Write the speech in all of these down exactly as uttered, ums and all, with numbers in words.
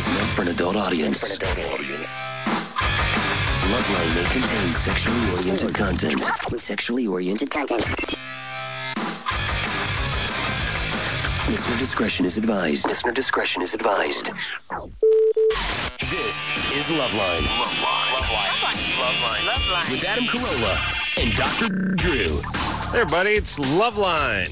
is meant for an adult audience. For an adult audience. Loveline may contain sexually oriented content. Sexually oriented content. Listener discretion is advised. Listener discretion is advised. This is Loveline. Loveline. Loveline. Loveline. Loveline. With Adam Carolla and Doctor Drew. There, buddy, it's Loveline.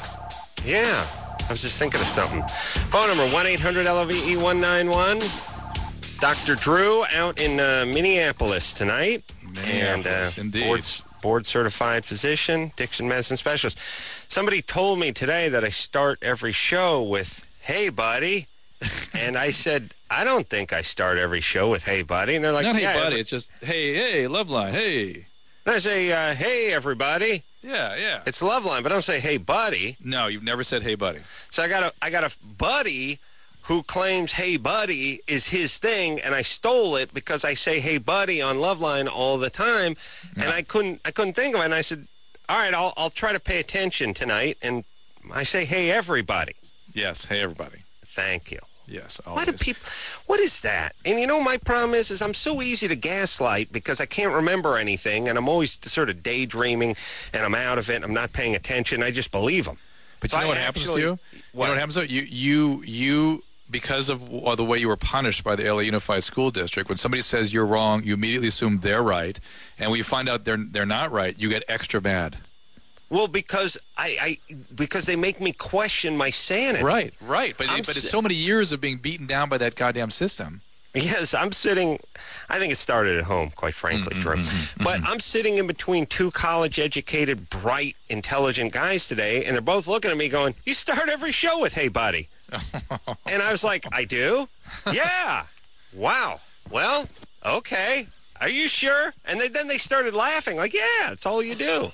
Yeah, I was just thinking of something. Phone number one eight hundred L O V E one nine one. Doctor Drew out in uh, Minneapolis tonight. Minneapolis, and, uh, indeed. Board, board-certified physician, addiction medicine specialist. Somebody told me today that I start every show with, "Hey, buddy." And I said, I don't think I start every show with, "Hey, buddy." And they're like, Not hey, yeah, buddy. every... It's just, hey, hey, Loveline, hey. And I say, uh, "Hey, everybody." Yeah, yeah. It's Loveline, but I don't say, "Hey, buddy." No, you've never said, hey, buddy. So I got a, I got a buddy who claims "Hey Buddy" is his thing, and I stole it because I say "Hey Buddy" on Loveline all the time, No. and I couldn't I couldn't think of it. And I said, "All right, I'll I'll try to pay attention tonight." And I say "Hey everybody." Yes, hey, everybody. Thank you. Yes, Why always. do people? What is that? And you know, my problem is, is I'm so easy to gaslight because I can't remember anything, and I'm always sort of daydreaming, and I'm out of it. And I'm not paying attention. I just believe them. But you So know I what happens actually- to you? What? You know what happens to you? You, you, you because of uh, the way you were punished by the L A Unified School District, when somebody says you're wrong, you immediately assume they're right. And when you find out they're they're not right, you get extra mad. Well, because I, I because they make me question my sanity. Right, right. But, I'm but it's si- so many years of being beaten down by that goddamn system. Yes, I'm sitting, I think it started at home, quite frankly, Drew. But I'm sitting in between two college-educated, bright, intelligent guys today, and they're both looking at me going, "You start every show with 'Hey, buddy.'" And I was like, "I do?" "Yeah." "Wow. Well, okay. Are you sure?" And they, then they started laughing, like, "Yeah, it's all you do."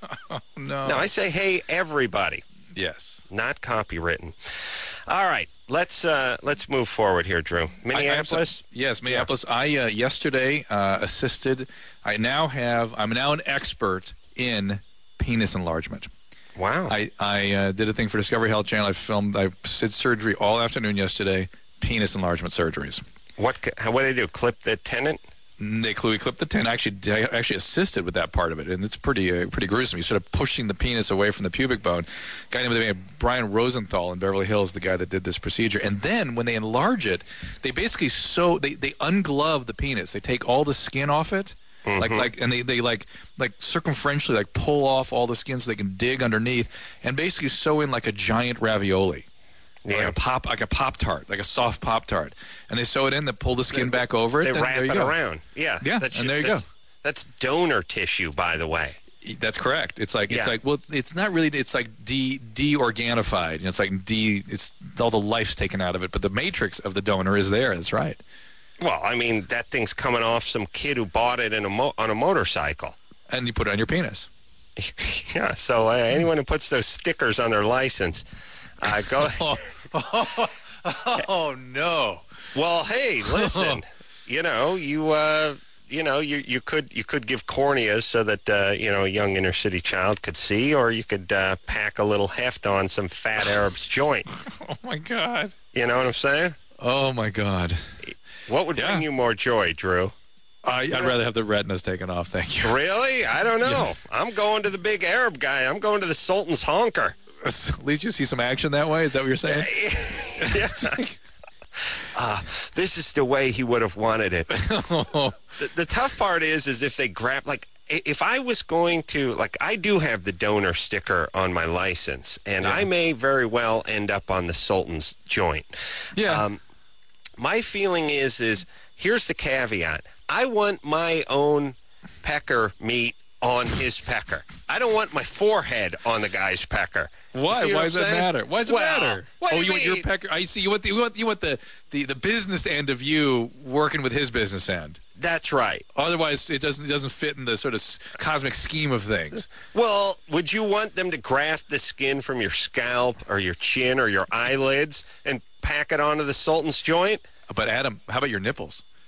No. No, I say, "Hey, everybody." Yes. Not copywritten. All right, let's uh, let's move forward here, Drew. Minneapolis. I, I yes, Minneapolis. I uh, yesterday uh, assisted. I now have. I'm now an expert in penis enlargement. Wow. I I uh, did a thing for Discovery Health Channel. I filmed. I did surgery all afternoon yesterday. Penis enlargement surgeries. What how, what do they do? Clip the tendon? They clearly clipped the tin. I actually, I actually assisted with that part of it, and it's pretty uh, pretty gruesome. You're sort of pushing the penis away from the pubic bone. A guy named Brian Rosenthal in Beverly Hills, the guy that did this procedure. And then when they enlarge it, they basically sew, they, they unglove the penis. They take all the skin off it, mm-hmm. like like, and they, they like like circumferentially like pull off all the skin so they can dig underneath, and basically sew in like a giant ravioli. Yeah. Like a pop, like a Pop Tart, like a soft Pop Tart, and they sew it in. They pull the skin They- back over it. They and wrap there you it go. around. Yeah. Yeah, That's, and there you that's, go. That's donor tissue, by the way. That's correct. It's like Yeah. it's like well, it's, it's not really. It's like de de-organified. It's like de. It's all the life's taken out of it, but the matrix of the donor is there. That's right. Well, I mean, that thing's coming off some kid who bought it in a mo- on a motorcycle. And you put it on your penis. Yeah. So uh, anyone who puts those stickers on their license, uh, go. Oh, oh, oh no! Well, hey, listen. You know, you. Uh, You know, you, you could you could give corneas so that uh, you know a young inner city child could see, or you could uh, pack a little heft on some fat Arab's joint. Oh my God! You know what I'm saying? Oh my God! What would Yeah. bring you more joy, Drew? I, I'd rather have the retinas taken off. Thank you. Really? I don't know. I'm going to the big Arab guy. I'm going to the Sultan's honker. At least you see some action that way. Is that what you're saying? Yes. Uh, this is the way he would have wanted it. the, the tough part is, is if they grab, like, i- if I was going to, like, I do have the donor sticker on my license, and Yeah. I may very well end up on the Sultan's joint. Yeah. Um, my feeling is, is here's the caveat. I want my own pecker meat on his pecker. I don't want my forehead on the guy's pecker. You Why? see what Why I'm does that saying? matter? Why does it Well, matter? what do oh, you you want your mean? pecker? I see. You want the you want, you want the, the, the business end of you working with his business end. That's right. Otherwise, it doesn't it doesn't fit in the sort of s- cosmic scheme of things. Well, would you want them to graft the skin from your scalp or your chin or your eyelids and pack it onto the Sultan's joint? But Adam, how about your nipples?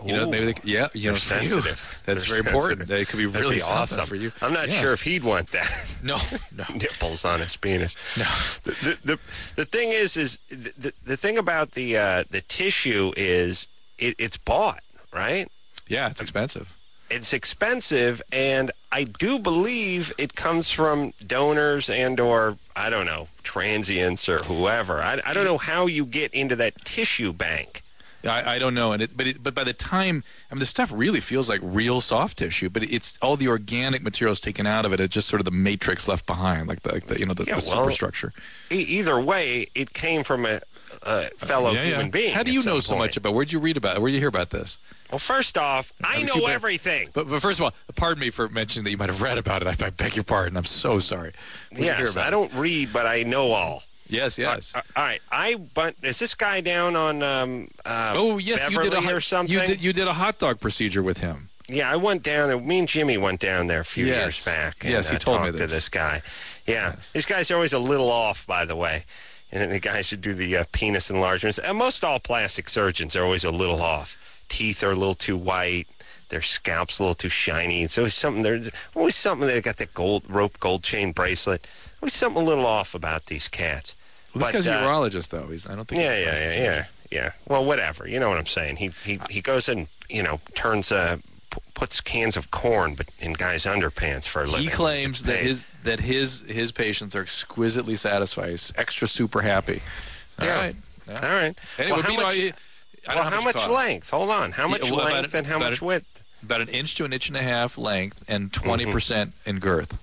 You know, Ooh. maybe they, yeah, you They're know, for you, sensitive. that's They're very important. sensitive. They could be That'd really be something awesome for you. I'm not Yeah. sure if he'd want that. No, no. Nipples on his penis. No. The, the, the, the thing is, is the, the, the thing about the uh, the tissue is it, it's bought, right? Yeah, it's expensive. It's expensive, and I do believe it comes from donors and or, I don't know, transients or whoever. I, I don't know how you get into that tissue bank. I, I don't know, and it, but it, but by the time, I mean, the stuff really feels like real soft tissue, but it's all the organic materials taken out of it. It's just sort of the matrix left behind, like the, like the you know the, Yeah, the well, superstructure. E- either way, it came from a, a fellow yeah, human yeah. being. How do at you some know so point. much about? Where'd you read about it? Where'd you hear about this? Well, first off, I mean, know too bad- everything. But, but first of all, pardon me for mentioning that you might have read about it. I, I beg your pardon. I'm so sorry. What'd you hear Yes, about I it? don't read, but I know all. Yes, yes. Uh, all right, I but is this guy down on um, uh, oh, yes, Beverly you did a or hot, something? you did you did a hot dog procedure with him. Yeah, I went down there. Me and Jimmy went down there a few Yes. years back. And, Yes, he uh, told me talked to this. this guy. Yeah, Yes. these guys are always a little off, by the way. And the guys who do the uh, penis enlargements, and most all plastic surgeons are always a little off. Teeth are a little too white. Their scalp's a little too shiny. It's always something. There's always something. They got that gold rope, gold chain bracelet. Always something a little off about these cats. Well, But, this guy's a uh, urologist, though. He's I don't think. Yeah, he's a yeah, plastic yeah, surgeon. yeah, yeah. Well, whatever. You know what I'm saying. He he he goes and you know turns uh p- puts cans of corn but in guys' underpants for a living. He claims Gets that paid. his that his his patients are exquisitely satisfied, He's extra super happy. All Yeah. right. Yeah. All right. Anyway, well, how you know, much, I, I don't well, know how much, much cost. length? Hold on. How much Yeah, well, about length a- and how about much a- width? About an inch to an inch and a half length and twenty Mm-hmm. percent in girth.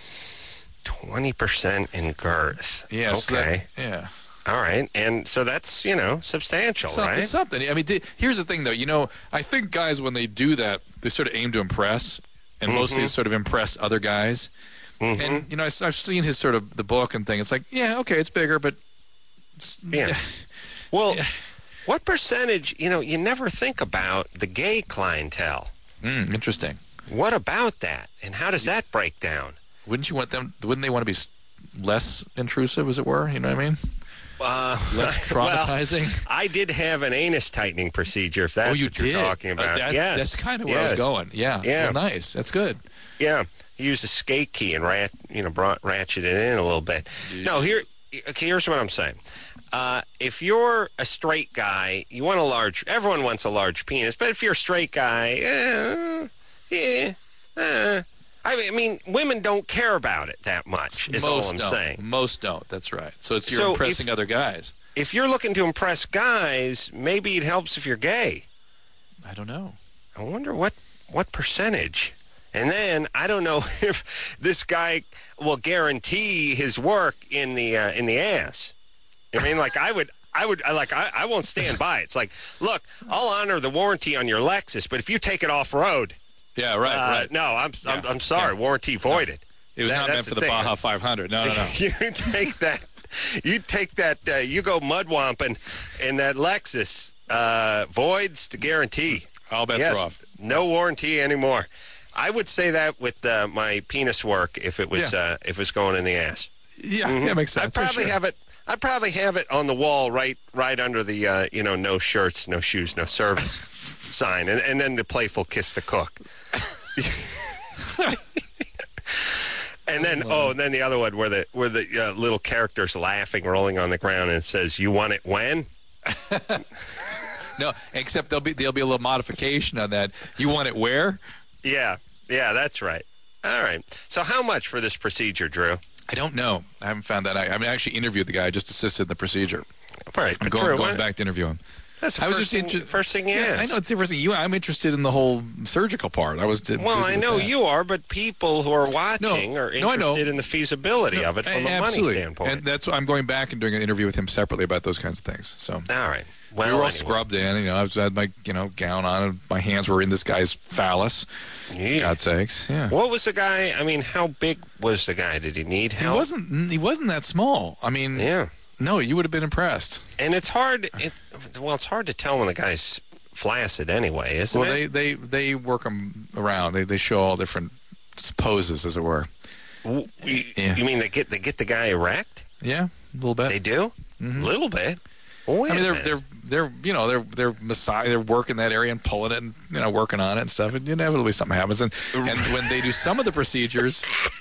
Twenty percent in girth. Yeah. so that- Okay. yeah. All right. And so that's you know substantial, Some- right? It's something. I mean, di- here's the thing, though. You know, I think guys, when they do that, they sort of aim to impress, and Mm-hmm. mostly sort of impress other guys. Mhm. And you know, I, have seen his sort of the book and thing. It's like, yeah, okay, it's bigger, but it's, Yeah. Well, Yeah. what percentage? You know, you never think about the gay clientele. Mm, interesting. What about that? And how does that break down? Wouldn't you want them? Wouldn't they want to be s- less intrusive, as it were? You know what I mean? Uh, Less well, traumatizing. I did have an anus tightening procedure, if that's oh, you what you're did. talking Uh, about. that- yes. That's kind of where I yes. was going. Yeah. Yeah. Well, nice. That's good. Yeah. He used a skate key and rat, you know, brought, ratcheted it in a little bit. No, here, okay, here's what I'm saying. Uh, if you're a straight guy, you want a large, everyone wants a large penis, but if you're a straight guy, uh, yeah, uh, I mean, I mean, women don't care about it that much, is all Most I'm don't. saying. Most don't. That's right. So it's you're So impressing if- other guys. If you're looking to impress guys, maybe it helps if you're gay. I don't know. I wonder what, what percentage. And then I don't know if this guy will guarantee his work in the uh, in the ass. I mean, like I would, I would, I like, I, I won't stand by it. It's like, look, I'll honor the warranty on your Lexus, but if you take it off road, Yeah. Right. uh, right. no, I'm, I'm, Yeah. I'm sorry, Yeah. warranty voided. It was That- not meant that's for the the thing. Baja five hundred. No, no, no. you take that, you take that, uh, you go mudwamping, and that Lexus uh, voids the guarantee. All bets yes, are off. no warranty anymore. I would say that with uh, my penis work if it was Yeah. uh, if it was going in the ass. Yeah. Mhm. Yeah. Makes sense. I'd for probably sure. have it. I'd probably have it on the wall right right under the uh, you know no shirts, no shoes, no service sign, and, and then the playful kiss the cook. And then oh, and then the other one where the where the uh, little character's laughing, rolling on the ground, and it says, "You want it when?" No, except there'll be there'll be a little modification on that. You want it where? Yeah, yeah, that's right. All right. So how much for this procedure, Drew? I don't know. I haven't found that out. I mean, I actually interviewed the guy. I just assisted in the procedure. All right, I'm but going, Drew, going what- back to interview him. That's the I was first, just thing, inter- first thing you Yeah, I asked. know it's different. You, I'm interested in the whole surgical part. I was. d- Well, busy I with know that. you are, but people who are watching are No, I know. interested in the feasibility No, of it from a- a money absolutely. standpoint. And that's why I'm going back and doing an interview with him separately about those kinds of things. So All right. Well, we were all anyway. scrubbed in. You know, I was had my you know gown on, and my hands were in this guy's phallus. Yeah. God's sakes, yeah. What was the guy? I mean, how big was the guy? Did he need He help? wasn't. He wasn't that small. I mean, Yeah. no, you would have been impressed. And it's hard. It, well, it's hard to tell when the guy's flaccid anyway, isn't Well, it? they, they, they work them around. They they show all different poses, as it were. W- you, Yeah. you mean they get they get the guy erect? Yeah, a little bit. They do. Mhm. A little bit. Wait I mean, a they're minute. they're they're you know they're they're massage they're working that area and pulling it and you know working on it and stuff. And inevitably something happens. And and when they do some of the procedures,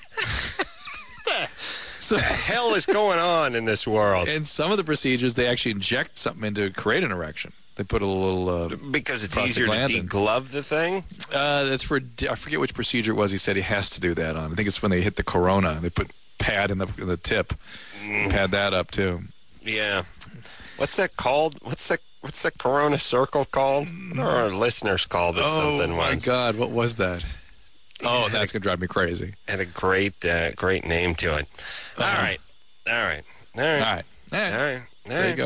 so What the hell is going on in this world? in some of the procedures they actually inject something in to create an erection. They put a little uh, Because it's prostate easier to gland in. deglove the thing? Uh, that's for I forget which procedure it was. He said he has to do that on. I think it's when they hit the corona. They put pad in the in the tip, pad that up too. Yeah. What's that called? What's that What's that Corona Circle called? Or our listeners called it Oh something my once. God, what was that? Oh, that's gonna drive me crazy. Had a great uh, great name to it. All Uh-huh. right. All right. All right. All right, all right. All right. All There you right. go.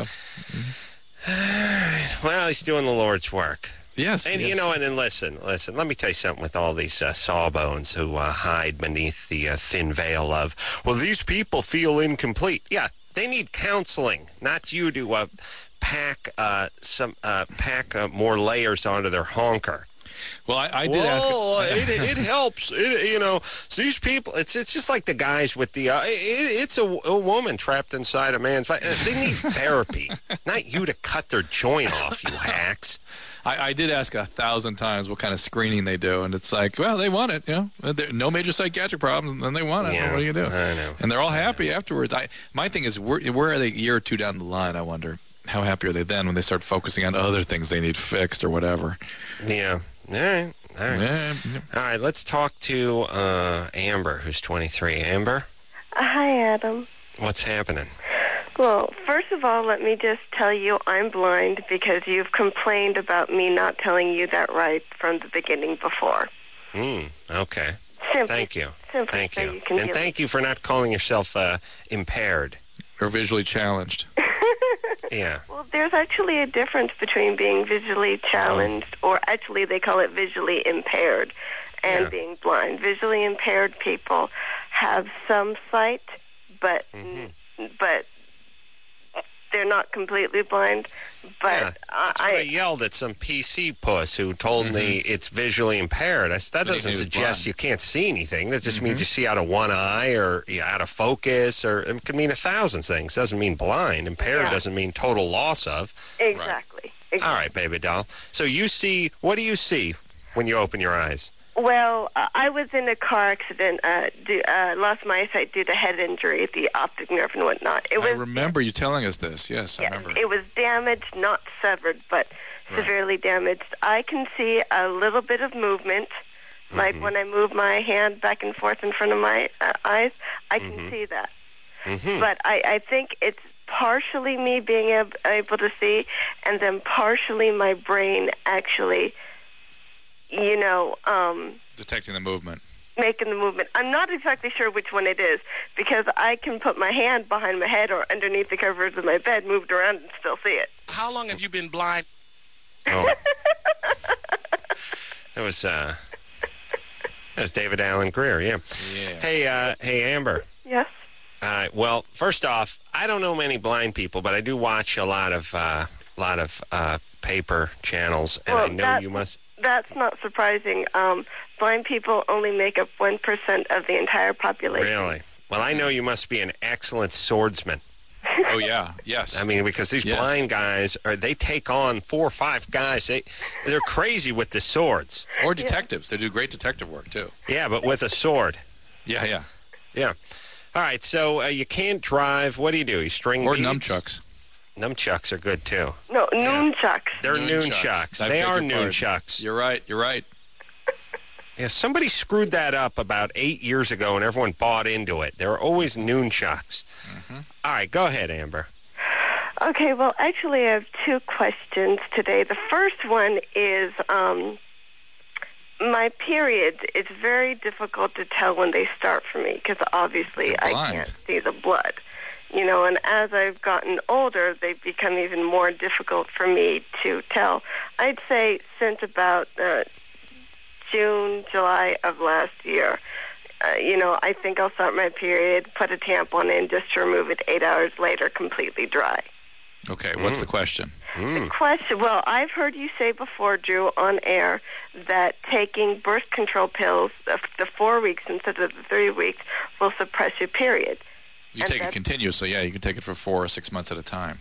Well, he's doing the Lord's work. Yes, And, yes. you know, and then listen, listen, let me tell you something with all these uh, sawbones who uh, hide beneath the uh, thin veil of, well, these people feel incomplete. Yeah, they need counseling, not you to uh, pack uh, some uh, pack uh, more layers onto their honker. Well, I, I did ask. Well, it, it helps. It, you know, so these people, it's it's just like the guys with the, uh, it, it's a, a woman trapped inside a man's body. They need therapy, not you to cut their joint off, you hacks. I, I did ask a thousand times what kind of screening they do, and it's like, well, they want it, you know, There- no major psychiatric problems, and then they want it. Yeah, what are you gonna do? I know. And they're all happy afterwards. I my thing is, where, where are they a year or two down the line? I wonder how happy are they then when they start focusing on other things they need fixed or whatever. Yeah. All right. All right. Yeah, yeah. All right, let's talk to uh, Amber, who's twenty-three. Amber, Hi, Adam. what's happening? Well, first of all, let me just tell you I'm blind because you've complained about me not telling you that right from the beginning before. Hmm, okay. Simply, Thank you. Simply Thank so you. you can And deal thank you for not calling yourself uh, impaired. Or visually challenged. Yeah. Well, there's actually a difference between being visually challenged, or actually they call it visually impaired, and Yeah. being blind. Visually impaired people have some sight, but Mm-hmm. but they're not completely blind. But Yeah, that's what I, I, yelled at some P C puss who told me it's visually impaired. I said, that But he doesn't was suggest blind. you can't see anything. That just means you see out of one eye or you're out of focus, or it could mean a thousand things. It doesn't mean blind. Impaired Yeah. doesn't mean total loss of. exactly. exactly. All right, baby doll. So you see, what do you see when you open your eyes? Well, uh, I was in a car accident, uh, do, uh, lost my eyesight due to head injury, the optic nerve and whatnot. It I was, remember you telling us this. Yes, I yes, remember. it was damaged, not severed, but severely damaged. I can see a little bit of movement, like when I move my hand back and forth in front of my uh, eyes, I can see that. Mm-hmm. But I, I think it's partially me being ab- able to see, and then partially my brain actually, you know, um, Detecting the movement. making the movement. I'm not exactly sure which one it is, because I can put my hand behind my head or underneath the covers of my bed, moved around, and still see it. How long have you been blind? Oh. That was uh, that was David Allen Greer. Yeah. Yeah. Hey, uh, hey, Amber. Yes? Uh, well, first off, I don't know many blind people, but I do watch a lot of uh, lot of uh, paper channels, and Well, I know that- you must. That's not surprising. Um, blind people only make up one percent of the entire population. Really? Well, I know you must be an excellent swordsman. Oh yeah. Yes. I mean, because these Yes. blind guys are they take on four or five guys. They they're crazy with the swords. or detectives. They do great detective work too. Yeah, but with a sword. Yeah, yeah. Yeah. All right. So uh, you can't drive. What do you do? You string Or beads? nunchucks. Nunchucks are good too. No, nunchucks. They're Nunchucks. nunchucks. I They beg are your pardon. nunchucks. You're right. You're right. Yeah, somebody screwed that up about eight years ago, and everyone bought into it. There were always nunchucks. Mm-hmm. All right, go ahead, Amber. Okay, well, actually, I have two questions today. The first one is um, my periods. It's very difficult to tell when they start for me because obviously You're I blind. can't see the blood. You know, and as I've gotten older, they've become even more difficult for me to tell. I'd say since about uh, June, July of last year. Uh, you know, I think I'll start my period, put a tampon in just to remove it eight hours later, completely dry. Okay. What's the question? Mm. Question. Well, I've heard you say before, Drew, on air, that taking birth control pills uh, the four weeks instead of the three weeks will suppress your period. You And take it that's- continuously. Yeah, you can take it for four or six months at a time. I-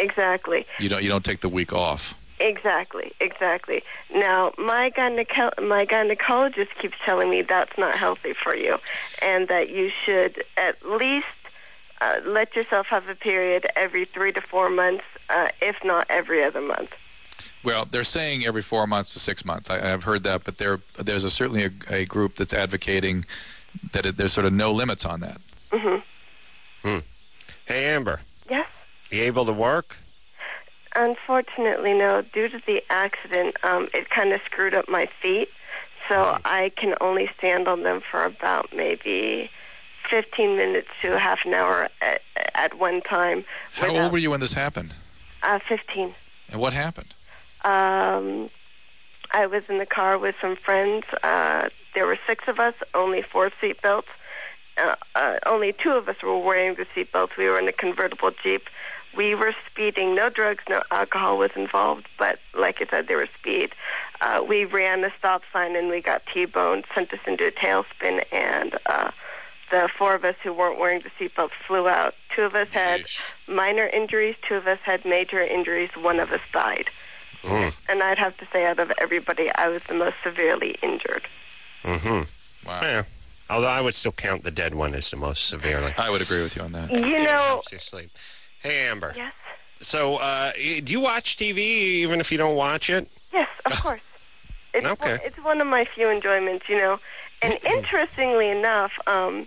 exactly. You don't you don't take the week off. Exactly, exactly. Now, my gyneco- my gynecologist keeps telling me that's not healthy for you, and that you should at least uh, let yourself have a period every three to four months, uh, if not every other month. Well, they're saying every four months to six months. I, I've heard that, but there there's a, certainly a, a group that's advocating that it, there's sort of no limits on that. Mm-hmm. Hmm. Hey, Amber. Yes? You able to work? Unfortunately, no. Due to the accident, um, it kind of screwed up my feet, so I can only stand on them for about maybe fifteen minutes to half an hour at, at one time. How without, old were you when this happened? Uh, fifteen. And what happened? Um, I was in the car with some friends. Uh, there were six of us, only four seatbelts. Uh, uh, only two of us were wearing the seatbelts. We were in a convertible Jeep. We were speeding. No drugs, no alcohol was involved, but like I said, there was speed. Uh, we ran a stop sign and we got T-boned, sent us into a tailspin, and uh, the four of us who weren't wearing the seatbelts flew out. Two of us had Yeesh. minor injuries. Two of us had major injuries. One of us died. Mm. And I'd have to say out of everybody, I was the most severely injured. Mm-hmm. Wow. Yeah. Although I would still count the dead one as the most severely. I would agree with you on that. You It know... helps you sleep. Hey, Amber. Yes? So, uh, do you watch T V even if you don't watch it? Yes, of course. It's Okay. one, it's one of my few enjoyments, you know. And interestingly enough, um,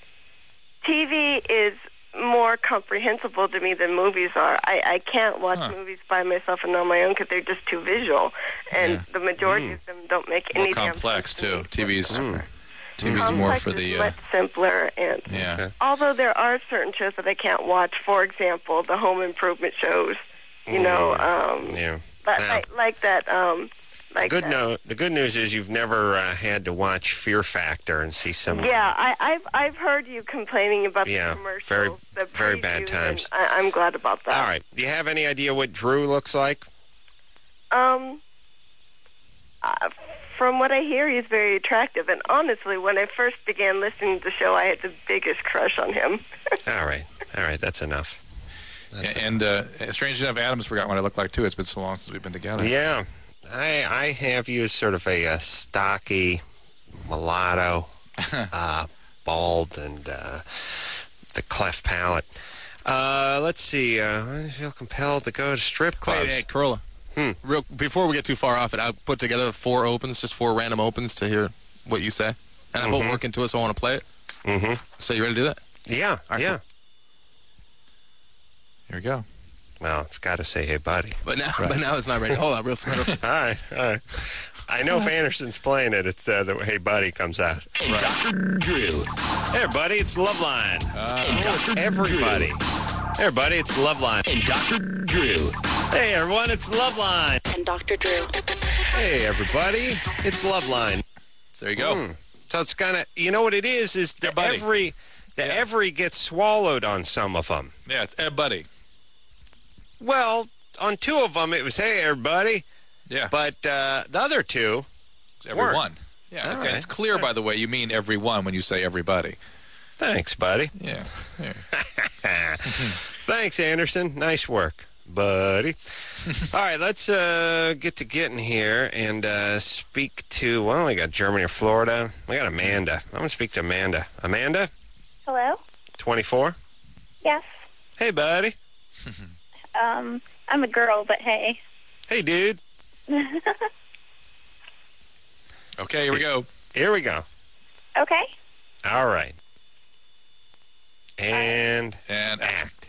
T V is more comprehensible to me than movies are. I, I can't watch Huh. movies by myself and on my own because they're just too visual, and Yeah. the majority of them don't make More any damn complex, sense to too. me. T V's, Mm. T V's Complex more for is the... Uh, much simpler, and yeah. Okay. although there are certain shows that I can't watch, for example, the home improvement shows, you know, um, Yeah. but Well, like, like that, um, like good that. no, the good news is you've never uh, had to watch Fear Factor and see some... Yeah, I, I've I've heard you complaining about Yeah, the commercials, very- the very bad previews, times. and I, I'm glad about that. All right. Do you have any idea what Drew looks like? Um, uh, from what I hear, he's very attractive, and honestly, when I first began listening to the show, I had the biggest crush on him. All right. All right. That's enough. That's And uh, strange enough, Adam's forgotten what I look like, too. It's been so long since we've been together. Yeah. I I have you as sort of a, uh stocky mulatto, uh, bald, and uh, the cleft palate. Uh, let's see. Uh, I feel compelled to go to strip clubs. Hey, hey, Corolla. Hmm. Real before we get too far off it, I put together four opens, just four random opens to hear what you say, and I put Mhm. work into it, so I want to play it. Mm-hmm. So you ready to do that? Yeah. right, yeah. Here we go. Well, it's got to say, hey, buddy. But now, Right. but now it's not ready. Hold on, real slow. All right. All right. I know if Anderson's playing it, it's uh, the hey, buddy comes out. And Doctor Drew. Hey, buddy, it's Loveline. And Doctor Everybody. Hey, buddy, it's Loveline. And Doctor Drew. Hey, everyone, it's Loveline. And Doctor Drew. Hey, everybody, it's Loveline. So there you go. Hmm. So it's kind of, you know what it is, is the Yeah, buddy. every, the every gets swallowed on some of them. Yeah, it's Ed Buddy. Well, on two of them, it was, hey, everybody. Yeah, But uh, the other two, it's everyone. Yeah, All it's, right. it's clear, by the way, you mean everyone when you say everybody. thanks, buddy. Yeah. yeah. Thanks, Anderson. Nice work, buddy. All right, let's uh, get to getting here and uh, speak to, well, we got Germany or Florida. We got Amanda. I'm going to speak to Amanda. Amanda, Hello? twenty-four. Yes. Hey, buddy. Um, I'm a girl, but hey. Hey, dude. Okay, here we go. Here we go. Okay. All right. And And act.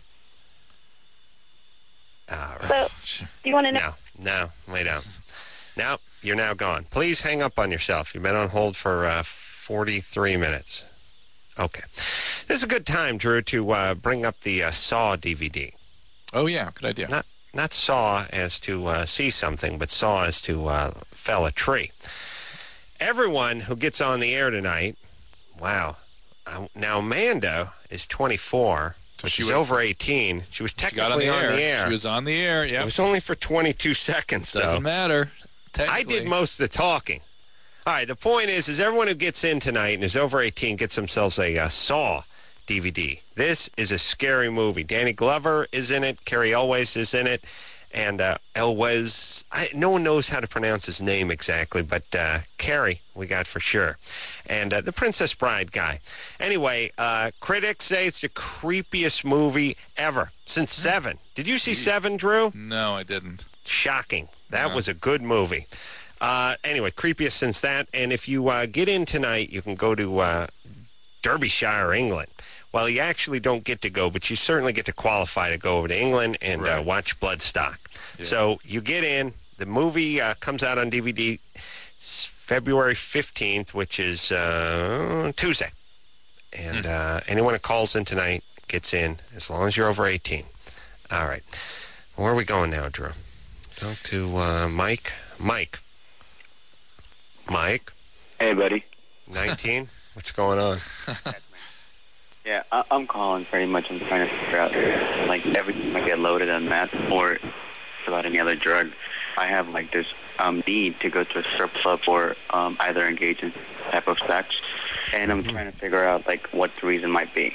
All right. So, do you want to know? No, no, lay down. Now, you're now gone. Please hang up on yourself. You've been on hold for uh, forty-three minutes. Okay. This is a good time, Drew, to uh, bring up the uh, Saw D V D. oh yeah, good idea. Not not saw as to uh, see something, but saw as to uh, fell a tree. Everyone who gets on the air tonight, wow. Uh, now, Amanda is twenty-four, but she she's was- over eighteen. She was She got on technically the, on air. the air. She was on the air. It Yep. was only for twenty-two seconds, though. Doesn't matter. I Technically. did most of the talking. All right, the point is, is everyone who gets in tonight and is over eighteen gets themselves a uh, Saw D V D. This is a scary movie. Danny Glover is in it. Carrie Elwes is in it. And uh, Elwes, I, no one knows how to pronounce his name exactly, but uh, Carrie we got for sure. And uh, the Princess Bride guy. Anyway, uh, critics say it's the creepiest movie ever, since Seven. Did you see Seven, Drew? No, I didn't. Shocking. That No. was a good movie. Uh, anyway, creepiest since that. And if you uh, get in tonight, you can go to uh, Derbyshire, England. Well, you actually don't get to go, but you certainly get to qualify to go over to England and Right. uh, watch Bloodstock. Yeah. So you get in. The movie uh, comes out on D V D February fifteenth, which is uh, Tuesday. And Hmm. uh, anyone who calls in tonight gets in, as long as you're over eighteen. All right. Where are we going now, Drew? Go to uh, Mike. Mike. Mike, Hey, buddy. nineteen. What's going on? Yeah, I- I'm calling pretty much. I'm trying to figure out, like, every time I get loaded on meth or about any other drug, I have, like, this um, need to go to a strip club or um, either engage in type of sex. And I'm trying to figure out, like, what the reason might be.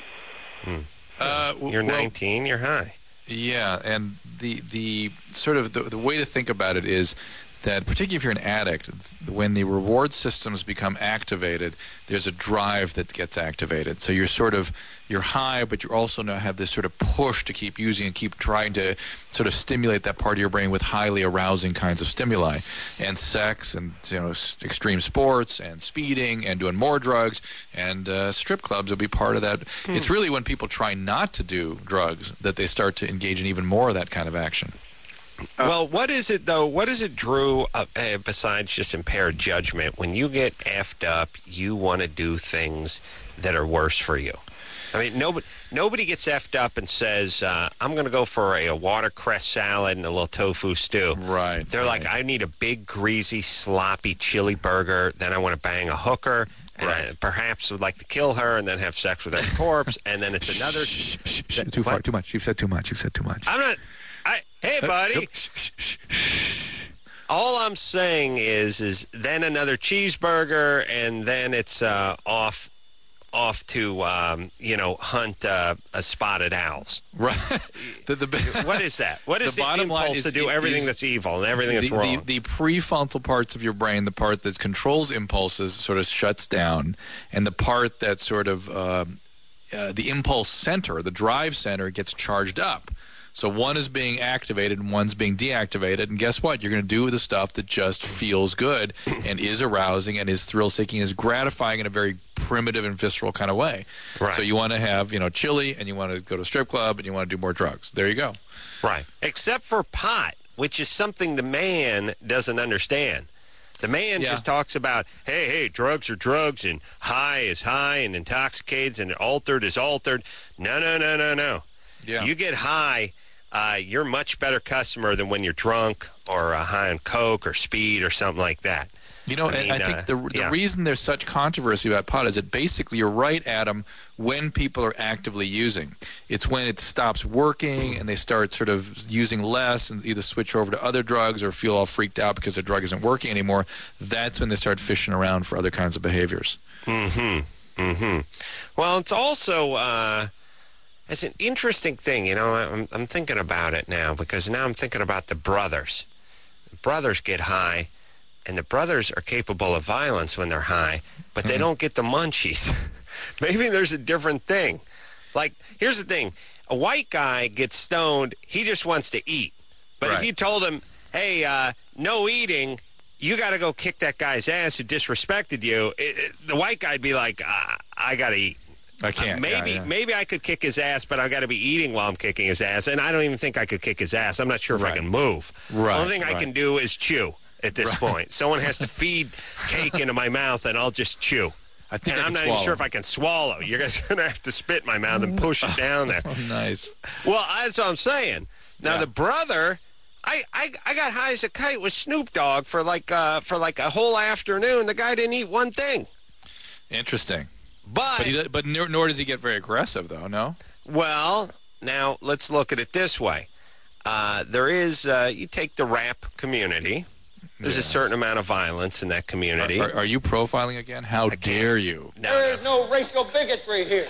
Uh, w- You're well, nineteen. You're high. Yeah, and the the sort of the, the way to think about it is that, particularly if you're an addict, th- when the reward systems become activated, there's a drive that gets activated. So you're sort of you're high, but you also now have this sort of push to keep using and keep trying to sort of stimulate that part of your brain with highly arousing kinds of stimuli, and sex, and you know s- extreme sports, and speeding, and doing more drugs, and uh, strip clubs will be part of that. It's really when people try not to do drugs that they start to engage in even more of that kind of action. Well, what is it, though? What is it, Drew, uh, uh, besides just impaired judgment? When you get effed up, you want to do things that are worse for you. I mean, nobody, nobody gets effed up and says, uh, I'm going to go for a, a watercress salad and a little tofu stew. Right. They're like, I need a big, greasy, sloppy chili burger. Then I want to bang a hooker. And I Right. perhaps would like to kill her and then have sex with her corpse. And then it's another... Shh, shh, shh, That- too far, what? too much. You've said too much. You've said too much. I'm not... I, hey, buddy. Nope. Shh, shh, shh, shh. All I'm saying is, is then another cheeseburger, and then it's uh, off, off to um, you know hunt uh, a spotted owls. Right. The, the, What is that? What is The the, bottom line impulse is to do the- everything is that's evil and everything that's the, wrong? The, the prefrontal parts of your brain, the part that controls impulses, sort of shuts down, and the part that sort of uh, uh, the impulse center, the drive center, gets charged up. So one is being activated and one's being deactivated, and guess what? You're going to do the stuff that just feels good and is arousing and is thrill-seeking, is gratifying in a very primitive and visceral kind of way. Right. So you want to have, you know, chili, and you want to go to a strip club, and you want to do more drugs. There you go. Right. Except for pot, which is something the man doesn't understand. The man Yeah. just talks about, hey, hey, drugs are drugs, and high is high, and intoxicated and altered is altered. No, no, no, no, no. Yeah. You get high, uh, you're a much better customer than when you're drunk or uh, high on coke or speed or something like that. You know, I I, mean, I think uh, the, the yeah. reason there's such controversy about pot is that basically, you're right, Adam, when people are actively using. It's when it stops working and they start sort of using less and either switch over to other drugs or feel all freaked out because the drug isn't working anymore. That's when they start fishing around for other kinds of behaviors. Mm-hmm. Mm-hmm. Well, it's also... Uh, It's an interesting thing, you know. I'm, I'm thinking about it now because now I'm thinking about the brothers. The brothers get high, and the brothers are capable of violence when they're high, but they don't get the munchies. Maybe there's a different thing. Like, here's the thing. A white guy gets stoned, he just wants to eat. But if Right. you told him, hey, uh, no eating, you got to go kick that guy's ass who disrespected you, it, it, the white guy'd be like, uh, I got to eat. I can't. Uh, maybe yeah, yeah. maybe I could kick his ass, but I've got to be eating while I'm kicking his ass, and I don't even think I could kick his ass. I'm not sure if Right. I can move. Right, The only thing I right. can do is chew at this point. Someone has to feed cake into my mouth, and I'll just chew. I think and I I'm can not swallow. even sure if I can swallow. You guys are going to have to spit in my mouth and push it down there. Oh, nice. Well, that's what I'm saying. Now, Yeah. the brother... I, I, I got high as a kite with Snoop Dogg for like uh, for like a whole afternoon. The guy didn't eat one thing. Interesting. But, But, he, do- but nor, nor does he get very aggressive, though, no? well, now let's look at it this way. Uh, there is, uh, you take the rap community. There's a Yes. certain amount of violence in that community. Are, are you profiling again? How dare you? No, no. no racial bigotry here.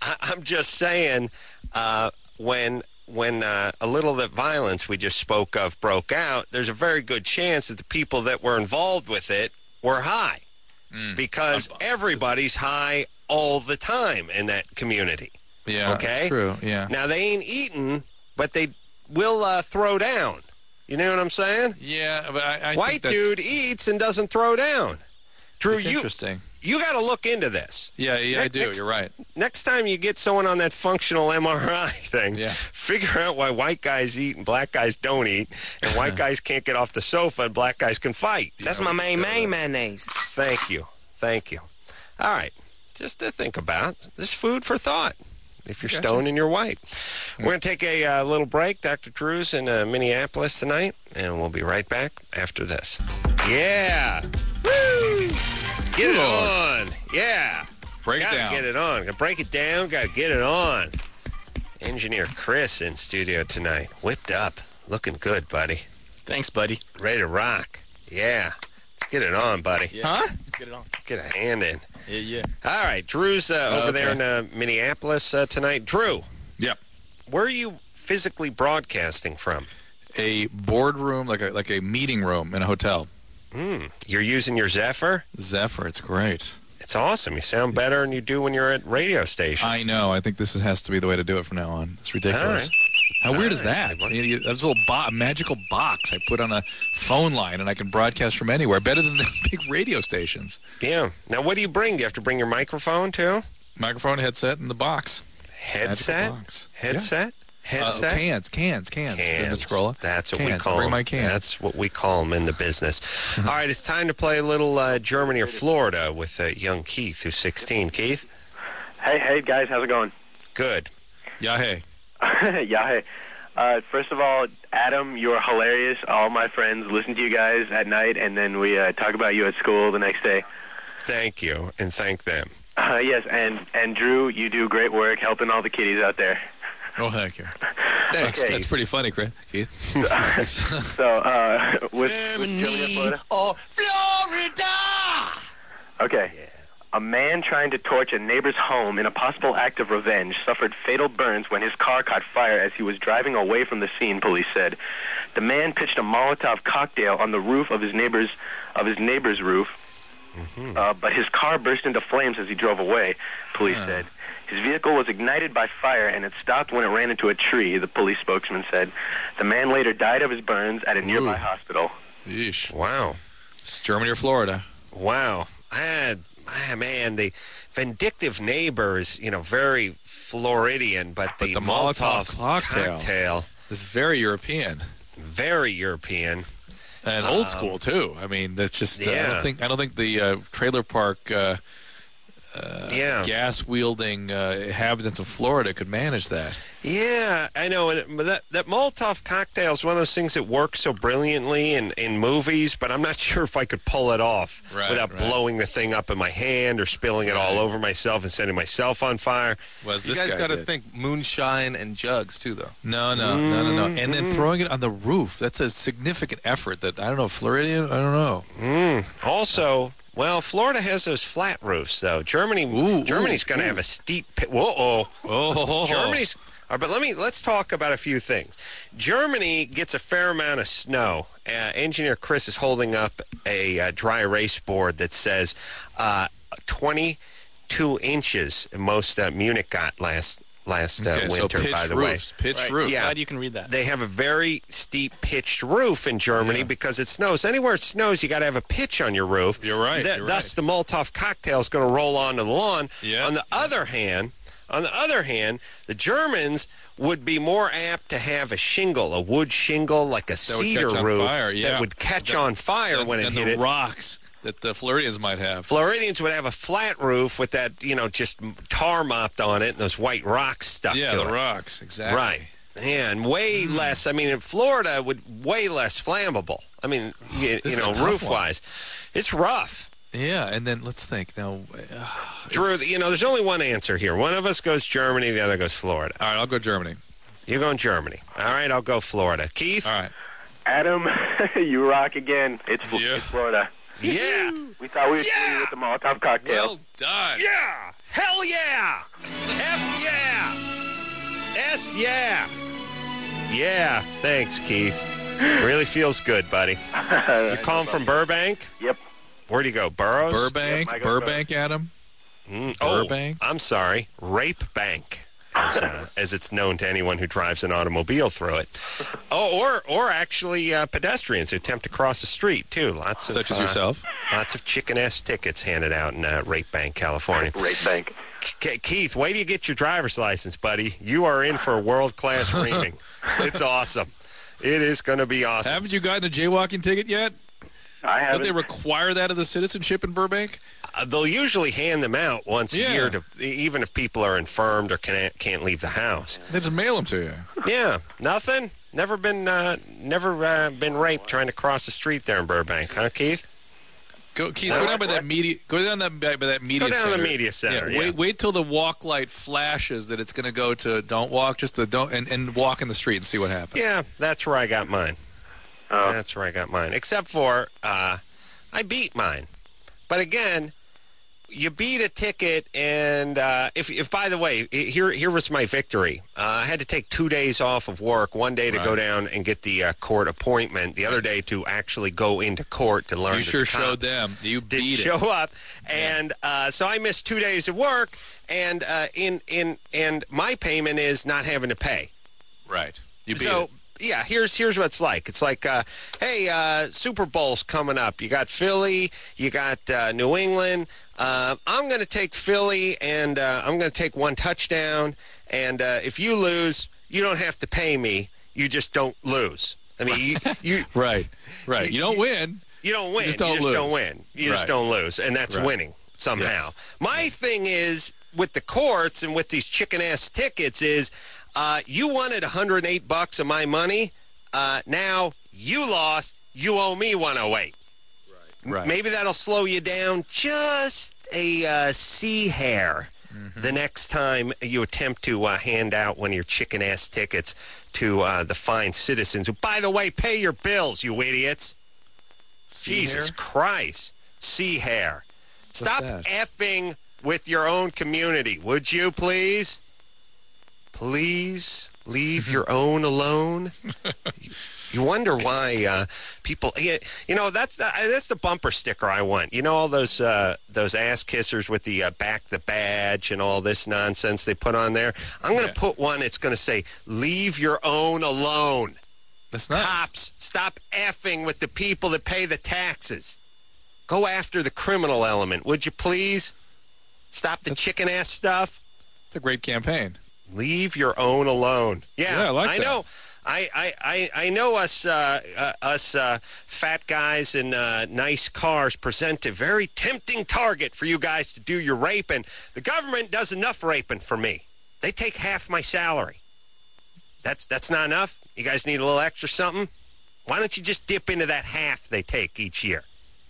I, I'm just saying, uh, when when uh, a little of that violence we just spoke of broke out, there's a very good chance that the people that were involved with it were high. Mm. Because I'm, everybody's high all the time in that community. Yeah, okay? That's true, yeah. Now, they ain't eating, but they will uh, throw down. You know what I'm saying? Yeah, but I, I White think dude eats and doesn't throw down. Drew, it's you, interesting. You got to look into this. Yeah, yeah, ne- I do. Next, You're right. Next time you get someone on that functional M R I thing, yeah. figure out why white guys eat and black guys don't eat, and white guys can't get off the sofa and black guys can fight. That's my main main mayonnaise. Thank you. Thank you. All right. Just to think about. This food for thought. If you're gotcha. stoned and you're white. We're going to take a uh, little break. Doctor Drew's in uh, Minneapolis tonight, and we'll be right back after this. Yeah. Woo! Get it on. Yeah. Break Gotta it down. get it on. Gotta break it down. Gotta get it on. Engineer Chris in studio tonight. Whipped up. Looking good, buddy. Thanks, buddy. Ready to rock. Yeah. Let's get it on, buddy. Yeah. Huh? Let's get it on. Get a hand in. Yeah, yeah. All right. Drew's uh, over okay. there in uh, Minneapolis uh, tonight. Drew. Yep. Where are you physically broadcasting from? A boardroom, like a like a meeting room in a hotel. Mm. You're using your Zephyr? Zephyr, it's great. It's awesome. You sound better than you do when you're at radio stations. I know. I think this has to be the way to do it from now on. It's ridiculous. All right. How All weird is right. that? You- you- That's a little bo- magical box I put on a phone line, and I can broadcast from anywhere. Better than the big radio stations. Yeah. Now, what do you bring? Do you have to bring your microphone, too? Microphone, headset, and the box. Headset? Magical box. Headset? Headset? Uh, cans, cans, cans. Cans. Mister Corolla. That's what cans. we call Bring them. my cans. That's what we call them in the business. All right, it's time to play a little uh, Germany or Florida with uh, young Keith, who's sixteen. Keith? Hey, hey, guys, how's it going? Good. Yeah, hey. yeah, hey. Uh, first of all, Adam, you're hilarious. All my friends listen to you guys at night, and then we uh, talk about you at school the next day. Thank you, and thank them. Uh, yes, and, and Drew, you do great work helping all the kiddies out there. Oh, thank you. Thanks, Okay. Keith. That's pretty funny, Chris. Keith. So, uh, with, with Germany and Florida? or Florida. Okay. A man trying to torch a neighbor's home in a possible act of revenge suffered fatal burns when his car caught fire as he was driving away from the scene, police said. The man pitched a Molotov cocktail on the roof of his neighbor's of his neighbor's roof, mm-hmm. uh, but his car burst into flames as he drove away, police Yeah. said. His vehicle was ignited by fire and it stopped when it ran into a tree, the police spokesman said. The man later died of his burns at a nearby Ooh. hospital. Yeesh. Wow. It's Germany or Florida. Wow. I had, ah, man, the vindictive neighbors, you know, very Floridian, but the, But the Molotov Molotov cocktail. cocktail, It's very European. very European. And old school too. I mean, that's just. Uh, I yeah. don't think. I don't think the uh, trailer park uh, uh, Yeah. gas wielding uh, inhabitants of Florida could manage that. Yeah, I know. And but that, that Molotov cocktail is one of those things that works so brilliantly in, in movies, but I'm not sure if I could pull it off Right, without right. blowing the thing up in my hand or spilling it all Right. over myself and setting myself on fire. Was You this guys guy got to did. think moonshine and jugs, too, though. No, no, no, no, no. And Mm-hmm. then throwing it on the roof. That's a significant effort that, I don't know, Floridian? I don't know. Mm. Also, well, Florida has those flat roofs, though. Germany, Ooh, Germany's ooh, going to ooh. have a steep. Pi- Whoa, Oh, Germany's. All right, but let me let's talk about a few things. Germany gets a fair amount of snow. Uh, Engineer Chris is holding up a uh, dry erase board that says uh, twenty-two inches. Most uh, Munich got last last uh, Okay, so winter. pitched by the roofs. way, Pitched Right. roof. Yeah. Glad you can read that. they have a very steep pitched roof in Germany Yeah. because it snows. Anywhere it snows, you got to have a pitch on your roof. You're right, Th- you're thus, right. the Molotov cocktail is going to roll onto the lawn. Yeah. On the other hand, on the other hand, the Germans would be more apt to have a shingle, a wood shingle, like a That would cedar catch on roof fire, yeah. that would catch That- on fire And, when it and hit the it. rocks that the Floridians might have. Floridians would have a flat roof with that, you know, just tar mopped on it and those white rocks stuck Yeah, to the it. rocks. Exactly. Right. And way Hmm. less, I mean, in Florida, would way less flammable. I mean, you, This you is know, a tough roof-wise. It's rough. Yeah, and then let's think. Now, uh, Drew, you know, there's only one answer here. One of us goes Germany, the other goes Florida. all right, I'll go Germany. You're going Germany. All right, I'll go Florida. Keith? All right. Adam, you rock again. It's, Yeah. it's Florida. Yeah. We thought we were Yeah. yeah. with the Molotov cocktail. Well done. Yeah. Hell yeah! F yeah! S yeah! Yeah, thanks, Keith. Really feels good, buddy. You're calling from Burbank? Yep. Where'd you go, Burroughs? Burbank, Yep, I got Burbank, Adam. Mm, Burbank? Oh, I'm sorry. Rape Bank, as, uh, as it's known to anyone who drives an automobile through it. Oh, or or actually uh, pedestrians who attempt to cross the street, too. Lots of, Such as uh, yourself. Lots of chicken-ass tickets handed out in uh, Rape Bank, California. Rape Bank. K- Keith, wait till you get your driver's license, buddy. You are in for world-class reaming. It's awesome. It is going to be awesome. Haven't you gotten a jaywalking ticket yet? I Don't haven't. they require that as a citizenship in Burbank? Uh, they'll usually hand them out once Yeah. a year, to, even if people are infirmed or can't, can't leave the house. They just mail them to you. Yeah, nothing. Never been, uh, never uh, been raped trying to cross the street there in Burbank, huh, Keith? Go, Keith, go down by that media. Go down that by that media. Go down center. the media center. Yeah, Yeah, wait, wait till the walk light flashes that it's going to go to don't walk, just the don't, and, and walk in the street and see what happens. Yeah, that's where I got mine. Oh. That's where I got mine. Except for uh, I beat mine. But again, you beat a ticket, and uh, if, if by the way, here here was my victory. Uh, I had to take two days off of work, one day to Right. go down and get the uh, court appointment, the other day to actually go into court to learn. You that sure the cop showed them. You didn't beat it. show up, and uh, so I missed two days of work, and uh, in in and my payment is not having to pay. Right. You beat so it. yeah, here's here's what it's like. It's like, uh, hey, uh, Super Bowl's coming up. You got Philly, you got uh, New England. Uh, I'm going to take Philly, and uh, I'm going to take one touchdown. And uh, if you lose, you don't have to pay me. You just don't lose. I mean, you you, Right. Right. You, You- don't you- win. you don't win. just don't you just lose. don't win. You just Right. don't lose, and that's Right. winning somehow. Yes. My thing is with the courts and with these chicken ass tickets is, uh, you wanted one hundred eight bucks of my money. Uh, now you lost. You owe me one oh eight. Right. Maybe that'll slow you down just a uh, C hair Mm-hmm. the next time you attempt to uh, hand out one of your chicken ass tickets to uh, the fine citizens who, by the way, pay your bills, you idiots. Jesus hair? Christ. C hair. Stop that? effing with your own community, would you, please? Please leave your own alone. you, you wonder why uh, people, you know, that's the, that's the bumper sticker I want. You know, all those uh, those ass kissers with the uh, back the badge and all this nonsense they put on there. I'm going to Yeah. put one. It's going to say, "Leave your own alone." That's nice. Cops, stop effing with the people that pay the taxes. Go after the criminal element, would you please? Stop the chicken ass stuff. It's a great campaign. Leave your own alone. Yeah, Yeah, I like I that. know. I, I, I, I know us uh, uh, us uh, fat guys in uh, nice cars present a very tempting target for you guys to do your raping. The government does enough raping for me. They take half my salary. That's that's not enough? You guys need a little extra something? Why don't you just dip into that half they take each year?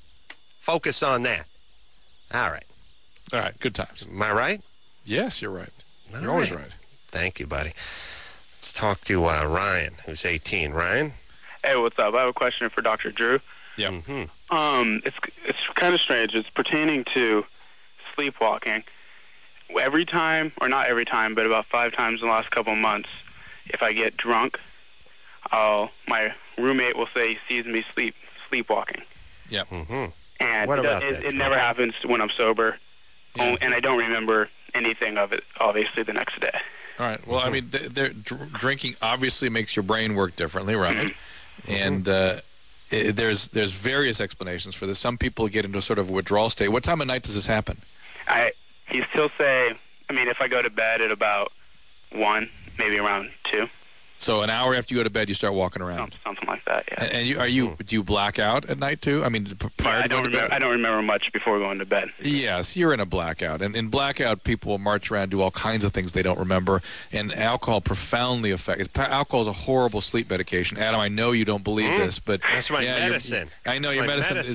Focus on that. All right. All right. Good times. Am I right? Yes, you're right. All You're always right. right. Thank you, buddy. Let's talk to uh, Ryan, who's eighteen. Ryan? Hey, what's up? I have a question for Doctor Drew. Yeah. Mm-hmm. Um, it's it's kind of strange. It's pertaining to sleepwalking. Every time, or not every time, but about five times in the last couple of months, if I get drunk, I'll, my roommate will say he sees me sleep sleepwalking. Yeah. Mm-hmm. And What it, about it, that, it Drew? never happens when I'm sober, Yeah. Oh, and I don't remember anything of it, obviously, the next day. All right. Well, I mean, th- they're, dr- drinking obviously makes your brain work differently, right? And uh, i there's there's various explanations for this. Some people get into a sort of withdrawal state. What time of night does this happen? I he still say, I mean, if I go to bed at about one, maybe around two, So an hour after you go to bed, you start walking around. something like that. Yeah. And, and you, are you do you black out at night too? I mean, p- prior I to don't going to remember. bed. I don't remember much before going to bed. Yes, you're in a blackout. And in blackout, people will march around, do all kinds of things they don't remember. And alcohol profoundly affects. Alcohol is a horrible sleep medication. Adam, I know you don't believe Mm. this, but That's my yeah, you're- medicine. I know That's your my medicine, medicine. Is,